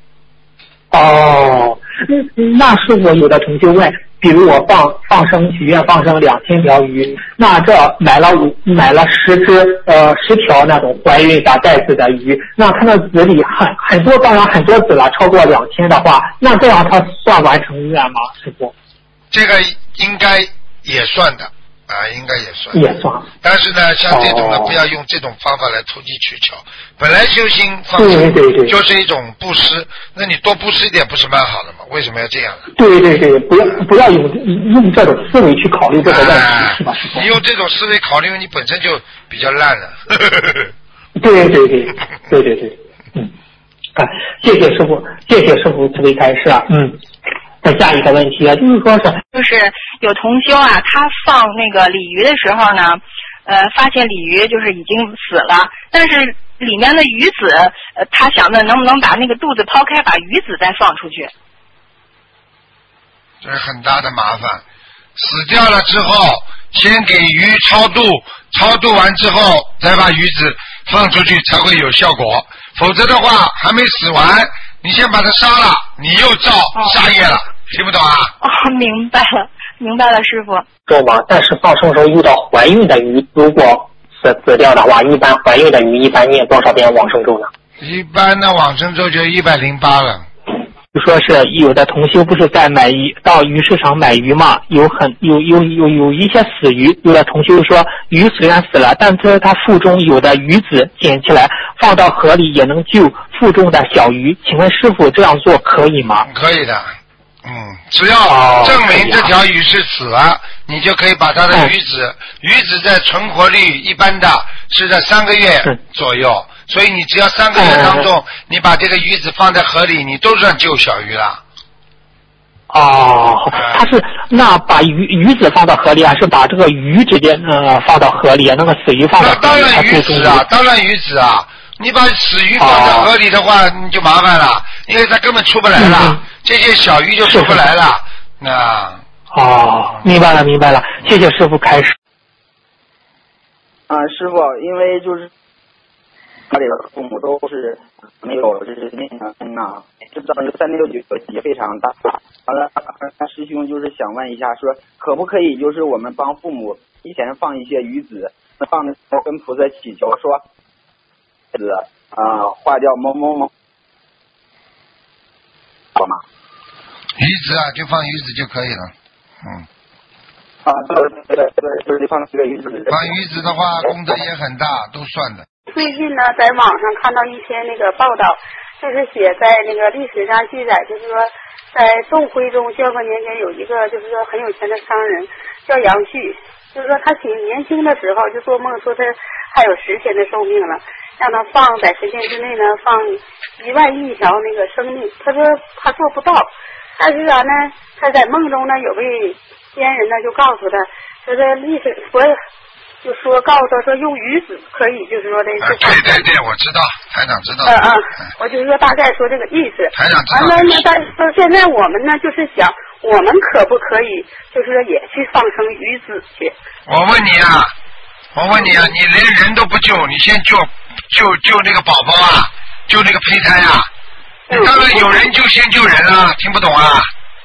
Speaker 6: 那是我有的同学问，比如我放生许愿放生2000条鱼，那这买了10条那种怀孕的带籽的鱼，那它的籽里很多，当然很多籽了，超过2000的话，那这样它算完成愿吗，师傅？
Speaker 2: 这个应该也算的。应该也算，但是呢，像这种呢，不要用这种方法来投机取巧。本来修心放生就是一种布施，那你多布施一点不是蛮好的吗？为什么要这样呢？
Speaker 6: 对，不要用这种思维去考虑这个问题，是吧？
Speaker 2: 你用这种思维考虑，你本身就比较烂了。
Speaker 6: 对，谢谢师傅慈悲开示啊，再下一个问题啊，
Speaker 7: 就是有同修啊，他放那个鲤鱼的时候呢，发现鲤鱼就是已经死了，但是里面的鱼籽，他想着能不能把那个肚子抛开，把鱼籽再放出去。
Speaker 2: 这是很大的麻烦。死掉了之后，先给鱼超度，超度完之后再把鱼籽放出去才会有效果，否则的话还没死完。你先把它杀了，你又造杀业了，听不懂啊？
Speaker 7: 明白了，师傅。
Speaker 6: 懂吗？但是放生时候遇到怀孕的鱼，如果死掉的话，一般怀孕的鱼一般念多少遍往生咒呢？
Speaker 2: 一般的往生咒就108了。
Speaker 6: 就说是有的同修不是在到鱼市场买鱼嘛，有一些死鱼，有的同修说鱼虽然死了，但是它腹中有的鱼籽捡起来放到河里也能救腹中的小鱼，请问师傅这样做可以吗？
Speaker 2: 可以的，只要证明这条鱼是死了，你就可以把它的鱼籽在存活率一般的是在3个月左右，所以你只要3个月当中，你把这个鱼籽放在河里，你都算救小鱼了。
Speaker 6: 他是那把鱼籽放到河里，还是把这个鱼直接放到河里，那个死鱼放到河里？
Speaker 2: 当然鱼籽啊，当然鱼籽啊！你把死鱼放在河里的话，你就麻烦了，因为它根本出不来了，这些小鱼就出不来了。
Speaker 6: 明白了，谢谢师傅开始。
Speaker 16: 师傅，因为就是家里的父母都是没有就是念经啊，知道这369也非常大。完了，师兄就是想问一下，说可不可以就是我们帮父母提前放一些鱼籽，放的时候跟菩萨祈求说，化掉某某某，好吗？
Speaker 2: 鱼籽啊，就放鱼籽就可以了。
Speaker 16: 就是放这个鱼籽。
Speaker 2: 放鱼籽的话，功德也很大，都算的。
Speaker 17: 最近呢，在网上看到一篇那个报道，就是写在那个历史上记载，就是说在宋徽宗宣和年间有一个就是说很有钱的商人叫杨旭，就是说他挺年轻的时候就做梦说他还有10天的寿命了，让他放在10天之内呢放1万亿条那个生命，他说他做不到，但是呢他在梦中呢有位仙人呢就告诉他，说这历史就说告诉他说用鱼籽可以，就是说的
Speaker 2: 对，我知道，台长知道。
Speaker 17: 我就是说大概说这个意思。
Speaker 2: 台长知道。
Speaker 17: 完了呢，但是说现在我们呢就是想，我们可不可以就是说也去放生鱼籽去？
Speaker 2: 我问你啊，你连人都不救，你先救那个宝宝啊，救那个胚胎啊。你当然有人就先救人啊，听不懂啊？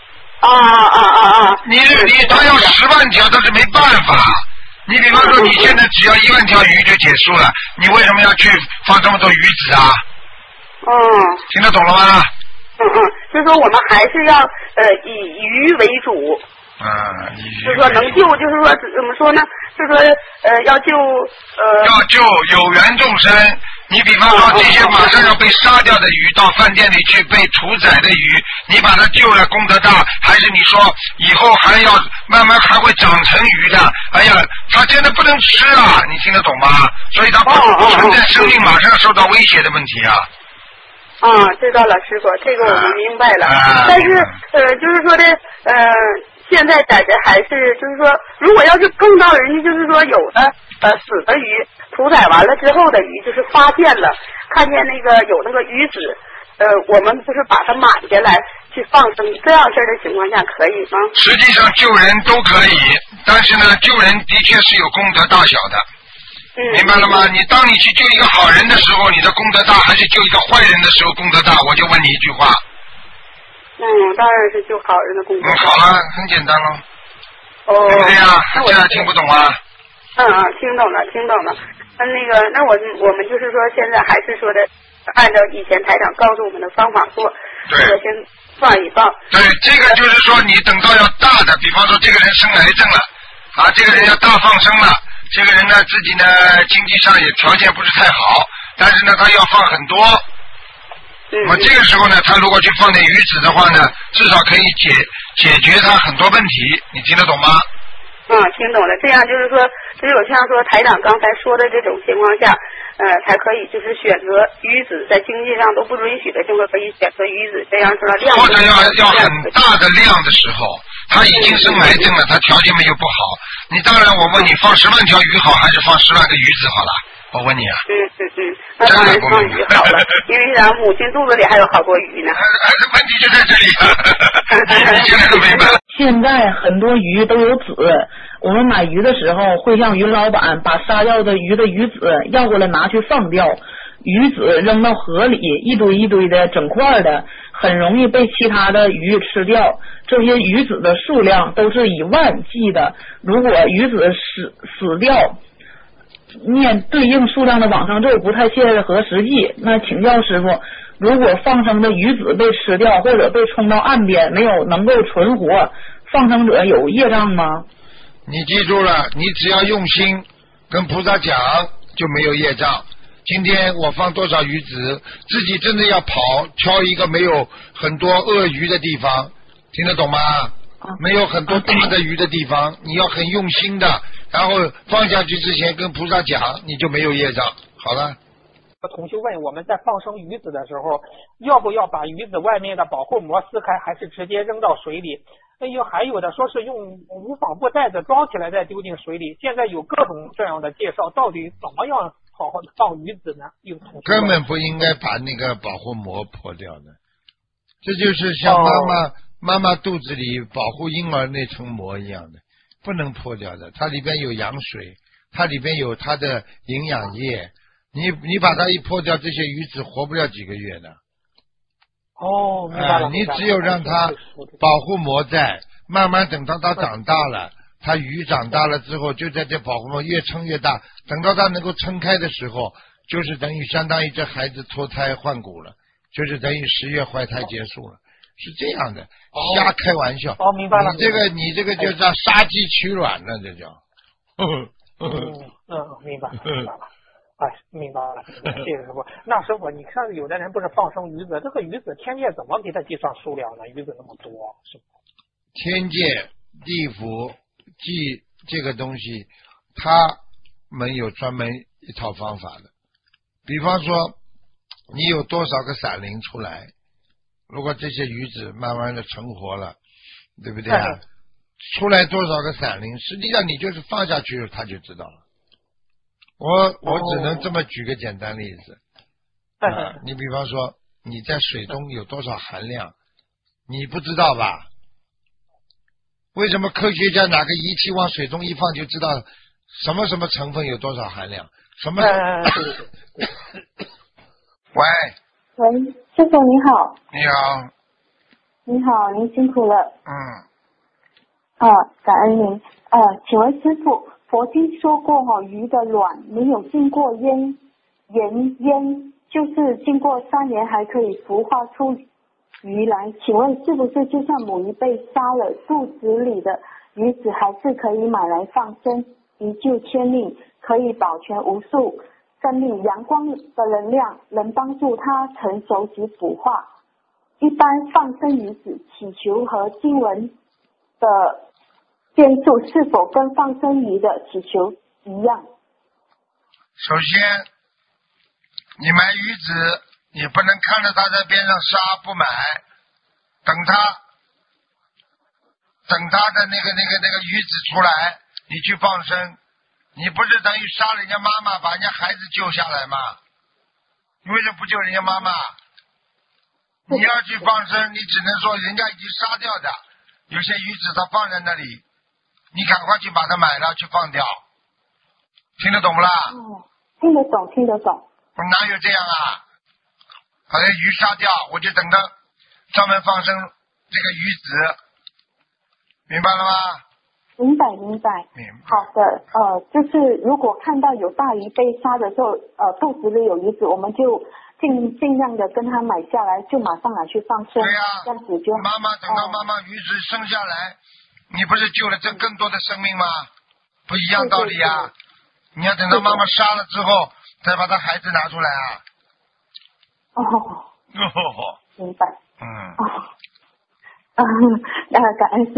Speaker 2: 你他要10万条，但是没办法。你比方说你现在只要1万条鱼就结束了，你为什么要去放这么多鱼籽啊？听得懂了吗？
Speaker 17: 就是说我们还是要以鱼为主。就是说能救，就是说怎么说呢？就是说要救
Speaker 2: 有缘众生。你比方说这些马上要被杀掉的鱼，到饭店里去被屠宰的鱼，你把它救了，功德大，还是你说以后还要慢慢还会长成鱼的？哎呀，它现在不能吃啊，你听得懂吗？所以它不存在生命马上受到威胁的问题啊。
Speaker 17: 知道了，师傅，这个我们明白了。但是就是说的现在感觉还是就是说，如果要是碰到人家就是说有的死的鱼屠宰完了之后的鱼，就是发现了看见那个有那个鱼籽，我们就是把它买下来去放生，这样式的情况下可以吗？
Speaker 2: 实际上救人都可以，但是呢，救人的确是有功德大小的。明白了吗？当你去救一个好人的时候，你的功德大，还是救一个坏人的时候功德大？我就问你一句话。
Speaker 17: 当然是救好人的功德。
Speaker 2: 好了，很简单了。对不对呀？这样听不懂啊？
Speaker 17: 听懂了。那我们就是说，现在还是说的按照以前台长告诉我们的方法做，
Speaker 2: 对，
Speaker 17: 先放一放。
Speaker 2: 对，这个就是说，你等到要大的，比方说这个人生癌症了，这个人要大放生了，这个人呢自己呢经济上也条件不是太好，但是呢他要放很多。那么这个时候呢，他如果去放点鱼籽的话呢，至少可以解决他很多问题，你听得懂吗？
Speaker 17: 听懂了。这样就是说，只有像说台长刚才说的这种情况下，才可以就是选择鱼籽，在经济上都不允许的情况可以选择鱼籽，这样说量。
Speaker 2: 或者要很大的量的时候，他已经生癌症了，他条件没有不好，你当然我问你放10万条鱼好，还是放10万个鱼籽好了？我问你啊。
Speaker 17: 那当然放鱼好了，因为咱母亲肚子里还有好多鱼呢。
Speaker 2: 问题就在这里。你现在都明白了。
Speaker 18: 现在很多鱼都有籽，我们买鱼的时候会向鱼老板把杀掉的鱼的鱼籽要过来拿去放掉，鱼籽扔到河里，一堆一堆的整块的，很容易被其他的鱼吃掉。这些鱼籽的数量都是以万计的，如果鱼籽死掉，念对应数量的往生咒不太切合实际。那请教师傅， 如果放生的鱼子被吃掉或者被冲到岸边，没有能够存活，放生者有业障吗？
Speaker 2: 你记住了，你只要用心跟菩萨讲，就没有业障。今天我放多少鱼子，自己真的要跑，挑一个没有很多鳄鱼的地方，听得懂吗？没有很多大的鱼的地方，你要很用心的，然后放下去之前跟菩萨讲，你就没有业障。好了。
Speaker 6: 同学问我们在放生鱼子的时候，要不要把鱼子外面的保护膜撕开，还是直接扔到水里？还有的说是用无纺布袋子装起来再丢进水里。现在有各种这样的介绍，到底怎么样好好的放鱼子呢？
Speaker 2: 根本不应该把那个保护膜破掉的，这就是像妈妈肚子里保护婴儿那层膜一样的，不能破掉的。它里边有羊水，它里边有它的营养液，你把它一破掉，这些鱼子活不了几个月的。
Speaker 6: 明白了。
Speaker 2: 你只有让它保护膜在，慢慢等到它长大了，它鱼长大了之后，就在这保护膜越撑越大，等到它能够撑开的时候，就是等于相当于这孩子脱胎换骨了，就是等于10月怀胎结束了，是这样的。瞎开玩笑。
Speaker 6: 明白了。
Speaker 2: 你这个就叫杀鸡取卵了，这叫。
Speaker 6: 明白了。明白了，谢谢师傅。那师傅，你看有的人不是放生鱼子，这个鱼子天界怎么给他计算数量呢？鱼子那么多，是吧？
Speaker 2: 天界、地府记这个东西，他们有专门一套方法的。比方说，你有多少个闪灵出来，如果这些鱼子慢慢的成活了，对不对啊？出来多少个闪灵，实际上你就是放下去，他就知道了。我只能这么举个简单例子，你比方说你在水中有多少含量，你不知道吧？为什么科学家拿个仪器往水中一放就知道什么什么成分有多少含量？什么？喂，
Speaker 19: 师傅你好。
Speaker 2: 你好。
Speaker 19: 你好，您辛苦了。感恩您。请问师傅，佛经说过鱼的卵没有经过盐腌，就是经过3年还可以孵化出鱼来。请问是不是就算母鱼被杀了，肚子里的鱼子还是可以买来放生，一救千命，可以保全无数生命？阳光的能量能帮助它成熟及孵化。一般放生鱼子祈求和经文的建筑是否跟放生鱼的祈求一样？
Speaker 2: 首先，你买鱼子，你不能看着它在边上杀不买，等它的那个鱼子出来，你去放生，你不是等于杀人家妈妈，把人家孩子救下来吗？你为什么不救人家妈妈？你要去放生，你只能说人家已经杀掉的，有些鱼子它放在那里，你赶快去把它买了去放掉，听得懂不啦？
Speaker 19: 听得懂。
Speaker 2: 哪有这样啊？把这鱼杀掉，我就等着专门放生这个鱼子，明白了吗？
Speaker 19: 明白。好的，就是如果看到有大鱼被杀的时候，肚子里有鱼子，我们就尽量的跟他买下来，就马上拿去放生。对呀，这样子就
Speaker 2: 等到妈妈鱼子生下来，你不是救了这更多的生命吗？不一样道理啊！你要等到妈妈杀了之后，再把她孩子拿出来啊！
Speaker 19: 明白。感恩。